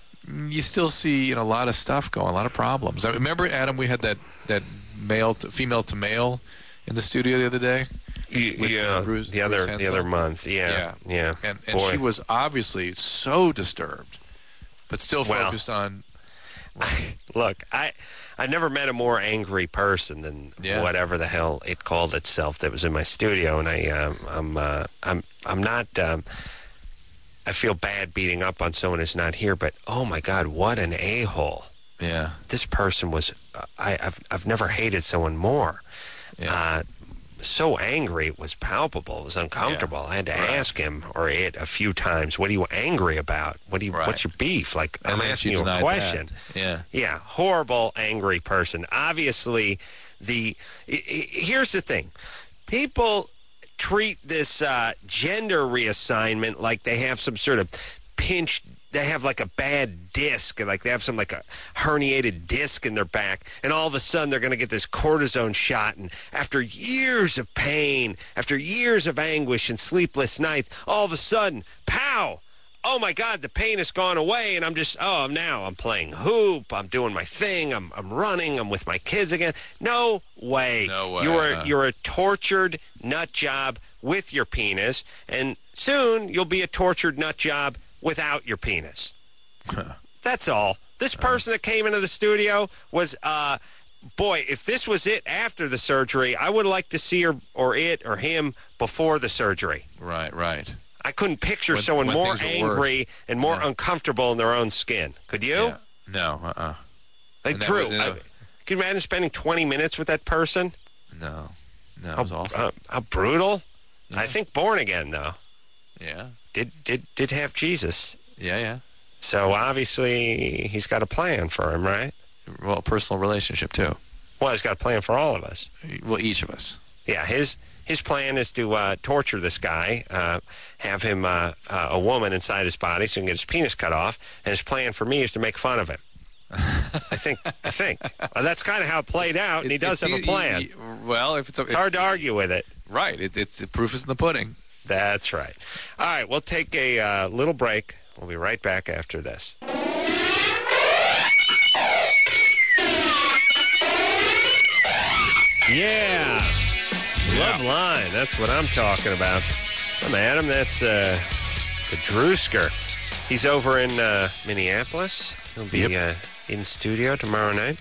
You still see you know a lot of stuff going, a lot of problems. I remember, Adam, we had that that male to, female to male in the studio the other day. Y- with, yeah, uh, Bruce- the other Bruce the Hensel. other month. Yeah, Yeah. yeah. And, and Boy. she was obviously so disturbed, but still Well, focused on. Look, I I never met a more angry person than Yeah. whatever the hell it called itself that was in my studio, and I um, I'm uh, I'm I'm not. Um, I feel bad beating up on someone who's not here, but oh my God, what an a-hole! Yeah. This person was. Uh, I, I've I've never hated someone more. Yeah. Uh, so angry, it was palpable. It was uncomfortable. I had to Right. ask him or it a few times. What are you angry about? What do you? Right. What's your beef? Like I'm And then asking she you a denied question. that. Yeah. Yeah, horrible, angry person. Obviously, the I- I- here's the thing: people treat this uh, gender reassignment like they have some sort of pinched they have like a bad disc, like they have some like a herniated disc in their back, and all of a sudden they're going to get this cortisone shot, and after years of pain, after years of anguish and sleepless nights, all of a sudden, pow! Oh my God, the pain has gone away, and I'm just, oh, now I'm playing hoop, I'm doing my thing, I'm I'm running, I'm with my kids again. No way. No way. You're huh? you're a tortured nut job with your penis, and soon you'll be a tortured nut job without your penis. That's all. This person that came into the studio was, uh, boy, if this was it after the surgery, I would like to see her or it or him before the surgery. Right, right. I couldn't picture When- someone when more things were angry worse. and more Yeah. uncomfortable in their own skin. Could you? Yeah. No, uh-uh. Like, And that Drew, was- uh, I, can you imagine spending twenty minutes with that person? No. No, it How, was awful. uh, how brutal. Yeah. I think born again, though. Yeah. Did, did, did have Jesus. Yeah, yeah. So obviously he's got a plan for him, right? Well, a personal relationship, too. Well, he's got a plan for all of us. Well, each of us. Yeah, his his plan is to uh, torture this guy, uh, have him uh, uh, a woman inside his body so he can get his penis cut off, and his plan for me is to make fun of him. I think. I think. Well, that's kind of how it played out, and he does have a plan. Well, if it's... It's hard to argue with it. Right. It, it's the proof is in the pudding. That's right. All right, we'll take a uh, little break. We'll be right back after this. Yeah. Love line. That's what I'm talking about. I'm Adam. That's uh, the Drewsker. He's over in uh, Minneapolis. He'll be Yep. uh, in studio tomorrow night.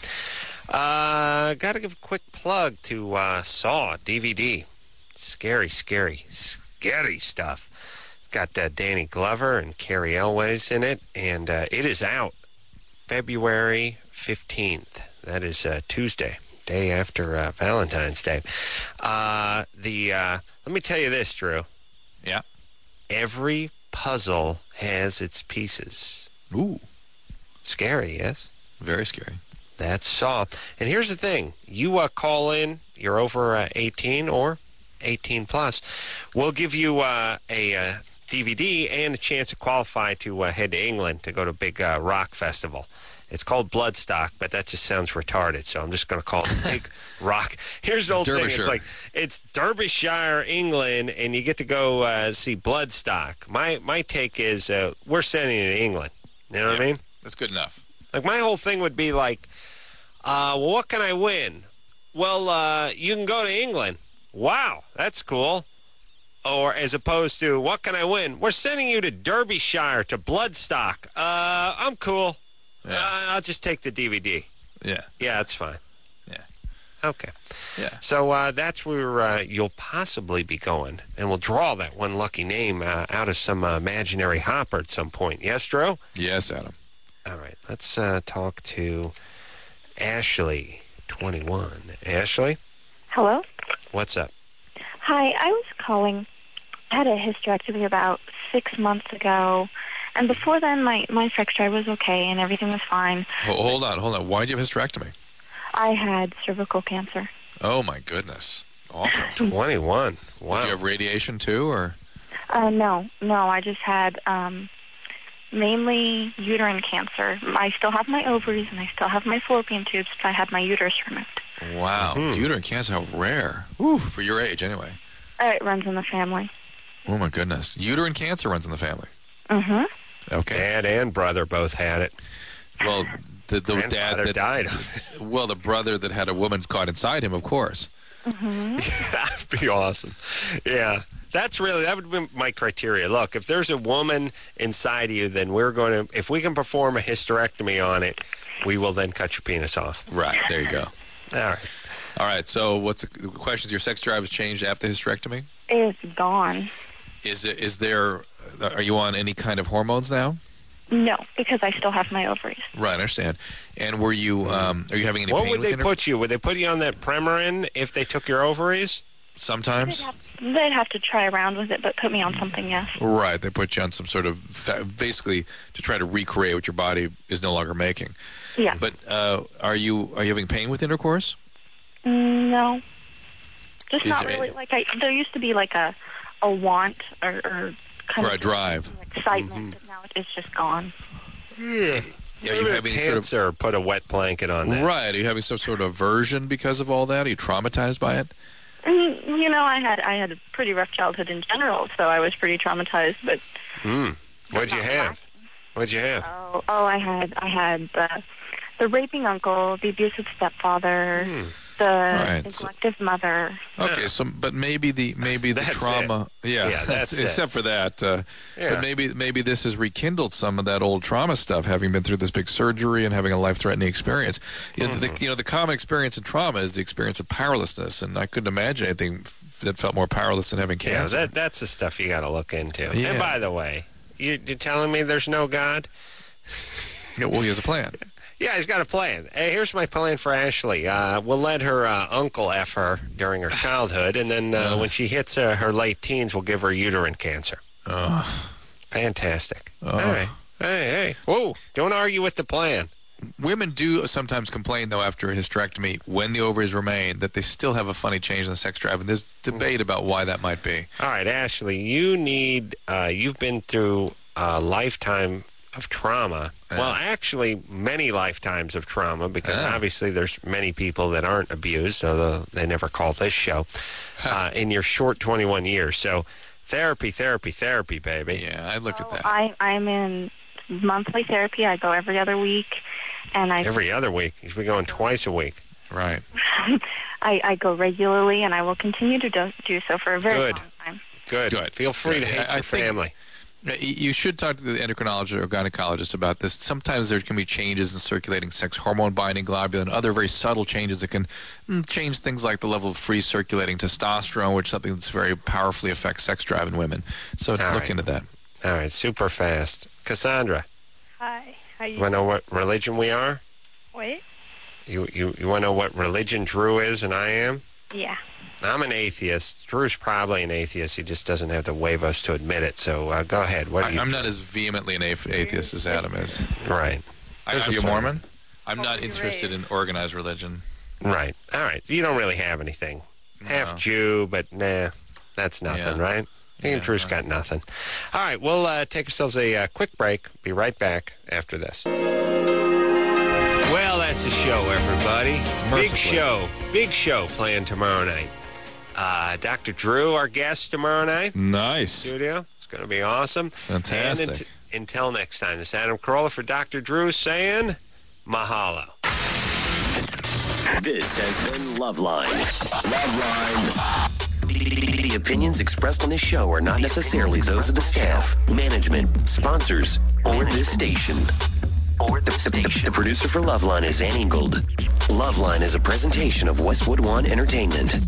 Uh, Got to give a quick plug to uh, Saw D V D. Scary, scary, scary stuff. It's got uh, Danny Glover and Carrie Elways in it, and uh, it is out February fifteenth. That is uh, Tuesday, day after uh, Valentine's Day. Uh, the uh, let me tell you this, Drew. Yeah. Every puzzle has its pieces. Ooh. Scary, yes? Very scary. That's Saw. And here's the thing. You uh, call in, you're over uh, eighteen or eighteen plus. We'll give you uh, a uh, D V D and a chance to qualify to uh, head to England to go to a big uh, rock festival. It's called Bloodstock, but that just sounds retarded, so I'm just going to call it Big Rock. Here's the old thing. It's Derbyshire. like, it's Derbyshire, England, and you get to go uh, see Bloodstock. My my take is uh, we're sending you to England. You know what I mean? That's good enough. Like, my whole thing would be like, uh, well, what can I win? Well, uh, you can go to England. Wow, that's cool. Or as opposed to, what can I win? We're sending you to Derbyshire, to Bloodstock. Uh, I'm cool. Yeah. Uh, I'll just take the D V D. Yeah. Yeah, that's fine. Yeah. Okay. Yeah. So uh, that's where uh, you'll possibly be going. And we'll draw that one lucky name uh, out of some uh, imaginary hopper at some point. Yes, Drew? Yes, Adam. All right. Let's uh, talk to Ashley, twenty-one. Ashley, Hello? what's up? Hi, I was calling. I had a hysterectomy about six months ago. And before then, my, my sex drive was okay and everything was fine. Ho- Hold on, hold on. Why did you have hysterectomy? I had cervical cancer. Oh, my goodness. Awesome. twenty-one. Wow. Did you have radiation, too, or? Uh, no, no, I just had um, mainly uterine cancer. I still have my ovaries and I still have my fallopian tubes, but I had my uterus removed. Wow. Mm-hmm. Uterine cancer, how rare. Whew, for your age, anyway. Uh, it runs in the family. Oh, my goodness. Uterine cancer runs in the family. Mm-hmm. Okay. Dad and brother both had it. Well, the, the dad Grandfather that died of it. Well, the brother that had a woman caught inside him, of course. Mm-hmm. That'd be awesome. Yeah. That's really, that would be my criteria. Look, if there's a woman inside of you, then we're going to, if we can perform a hysterectomy on it, we will then cut your penis off. Right. There you go. All right. All right. So, what's the, the question? Is your sex drive has changed after hysterectomy? It's gone. Is it? Is there? Are you on any kind of hormones now? No, because I still have my ovaries. Right. I understand. And were you? Um, are you having any What pain would with they inter- put you? Would they put you on that Premarin if they took your ovaries? Sometimes. They'd have, they'd have to try around with it, but put me on something, yes. Right. They put you on some sort of fa- basically to try to recreate what your body is no longer making. Yeah. But uh, are you are you having pain with intercourse? Mm, no. Just Is not there really. any- Like I, there used to be like a, a want or, or kind or of a drive. excitement, but now it's just gone. Yeah. Yeah, you you have having sort of- cancer, put a wet blanket on that. Right. Are you having some sort of aversion because of all that? Are you traumatized by it? And, you know, I had I had a pretty rough childhood in general, so I was pretty traumatized. But Hmm. What'd you have? What'd you have? oh, oh I had I had the the raping uncle, the abusive stepfather, the Right, so- neglective mother. Okay, so but maybe the maybe the That's trauma, yeah, Yeah, that's it. except for that. Uh, Yeah. But maybe maybe this has rekindled some of that old trauma stuff, having been through this big surgery and having a life-threatening experience. You know, Mm-hmm. the, you know, the common experience in trauma is the experience of powerlessness, and I couldn't imagine anything that felt more powerless than having Yeah, cancer. that, that's the stuff you got to look into. Yeah. And by the way, you, you're telling me there's no God? Yeah, well, he has a plan. Yeah, he's got a plan. Hey, here's my plan for Ashley. Uh, we'll let her uh, uncle F her during her childhood, and then uh, when she hits uh, her late teens, we'll give her uterine cancer. Oh. Fantastic. Oh. All right. Hey, hey. Whoa, don't argue with the plan. Women do sometimes complain, though, after a hysterectomy, when the ovaries remain, that they still have a funny change in the sex drive, and there's debate about why that might be. All right, Ashley, you need, uh, you've been through a lifetime of trauma. Well, actually, many lifetimes of trauma, because Yeah. obviously there's many people that aren't abused, although they never call this show, uh, in your short twenty-one years. So therapy, therapy, therapy, baby. Yeah, I look at that. I I'm in monthly therapy. I go every other week, and I Every other week. You should be going twice a week. Right. I, I go regularly, and I will continue to do, do so for a very Good. long time. Good. Good. Feel free Good. to hate I- I your think- family. Uh, y- You should talk to the endocrinologist or gynecologist about this. Sometimes there can be changes in circulating sex hormone binding globulin and other very subtle changes that can mm, change things like the level of free circulating testosterone, which is something that's very powerfully affects sex drive in women. So look right. into that. All right, super fast. Cassandra, Hi. How you? you want to know what religion we are? Wait. You, you, you want to know what religion Drew is and I am? Yeah. I'm an atheist. Drew's probably an atheist. He just doesn't have the huevos to admit it. So uh, go ahead. What I, do you I'm not as vehemently an athe- atheist as Adam is. Right. I, There's are a you point. Mormon? I'm not interested in organized religion. Right. All right. You don't really have anything. Half Jew, but nah, that's nothing, Yeah. right? Yeah, Drew's got nothing. All right. We'll uh, take ourselves a uh, quick break. Be right back after this. Well, that's the show, everybody. Big Mercifully. show. Big show planned tomorrow night. Uh, Doctor Drew, our guest tomorrow night. Nice. Studio. It's going to be awesome. Fantastic. And unt- until next time, this is Adam Carolla for Doctor Drew saying mahalo. This has been Loveline. Loveline. The, the opinions expressed on this show are not necessarily those of the staff, management, sponsors, or this station. Or the station. The producer for Loveline is Ann Ingold. Loveline is a presentation of Westwood One Entertainment.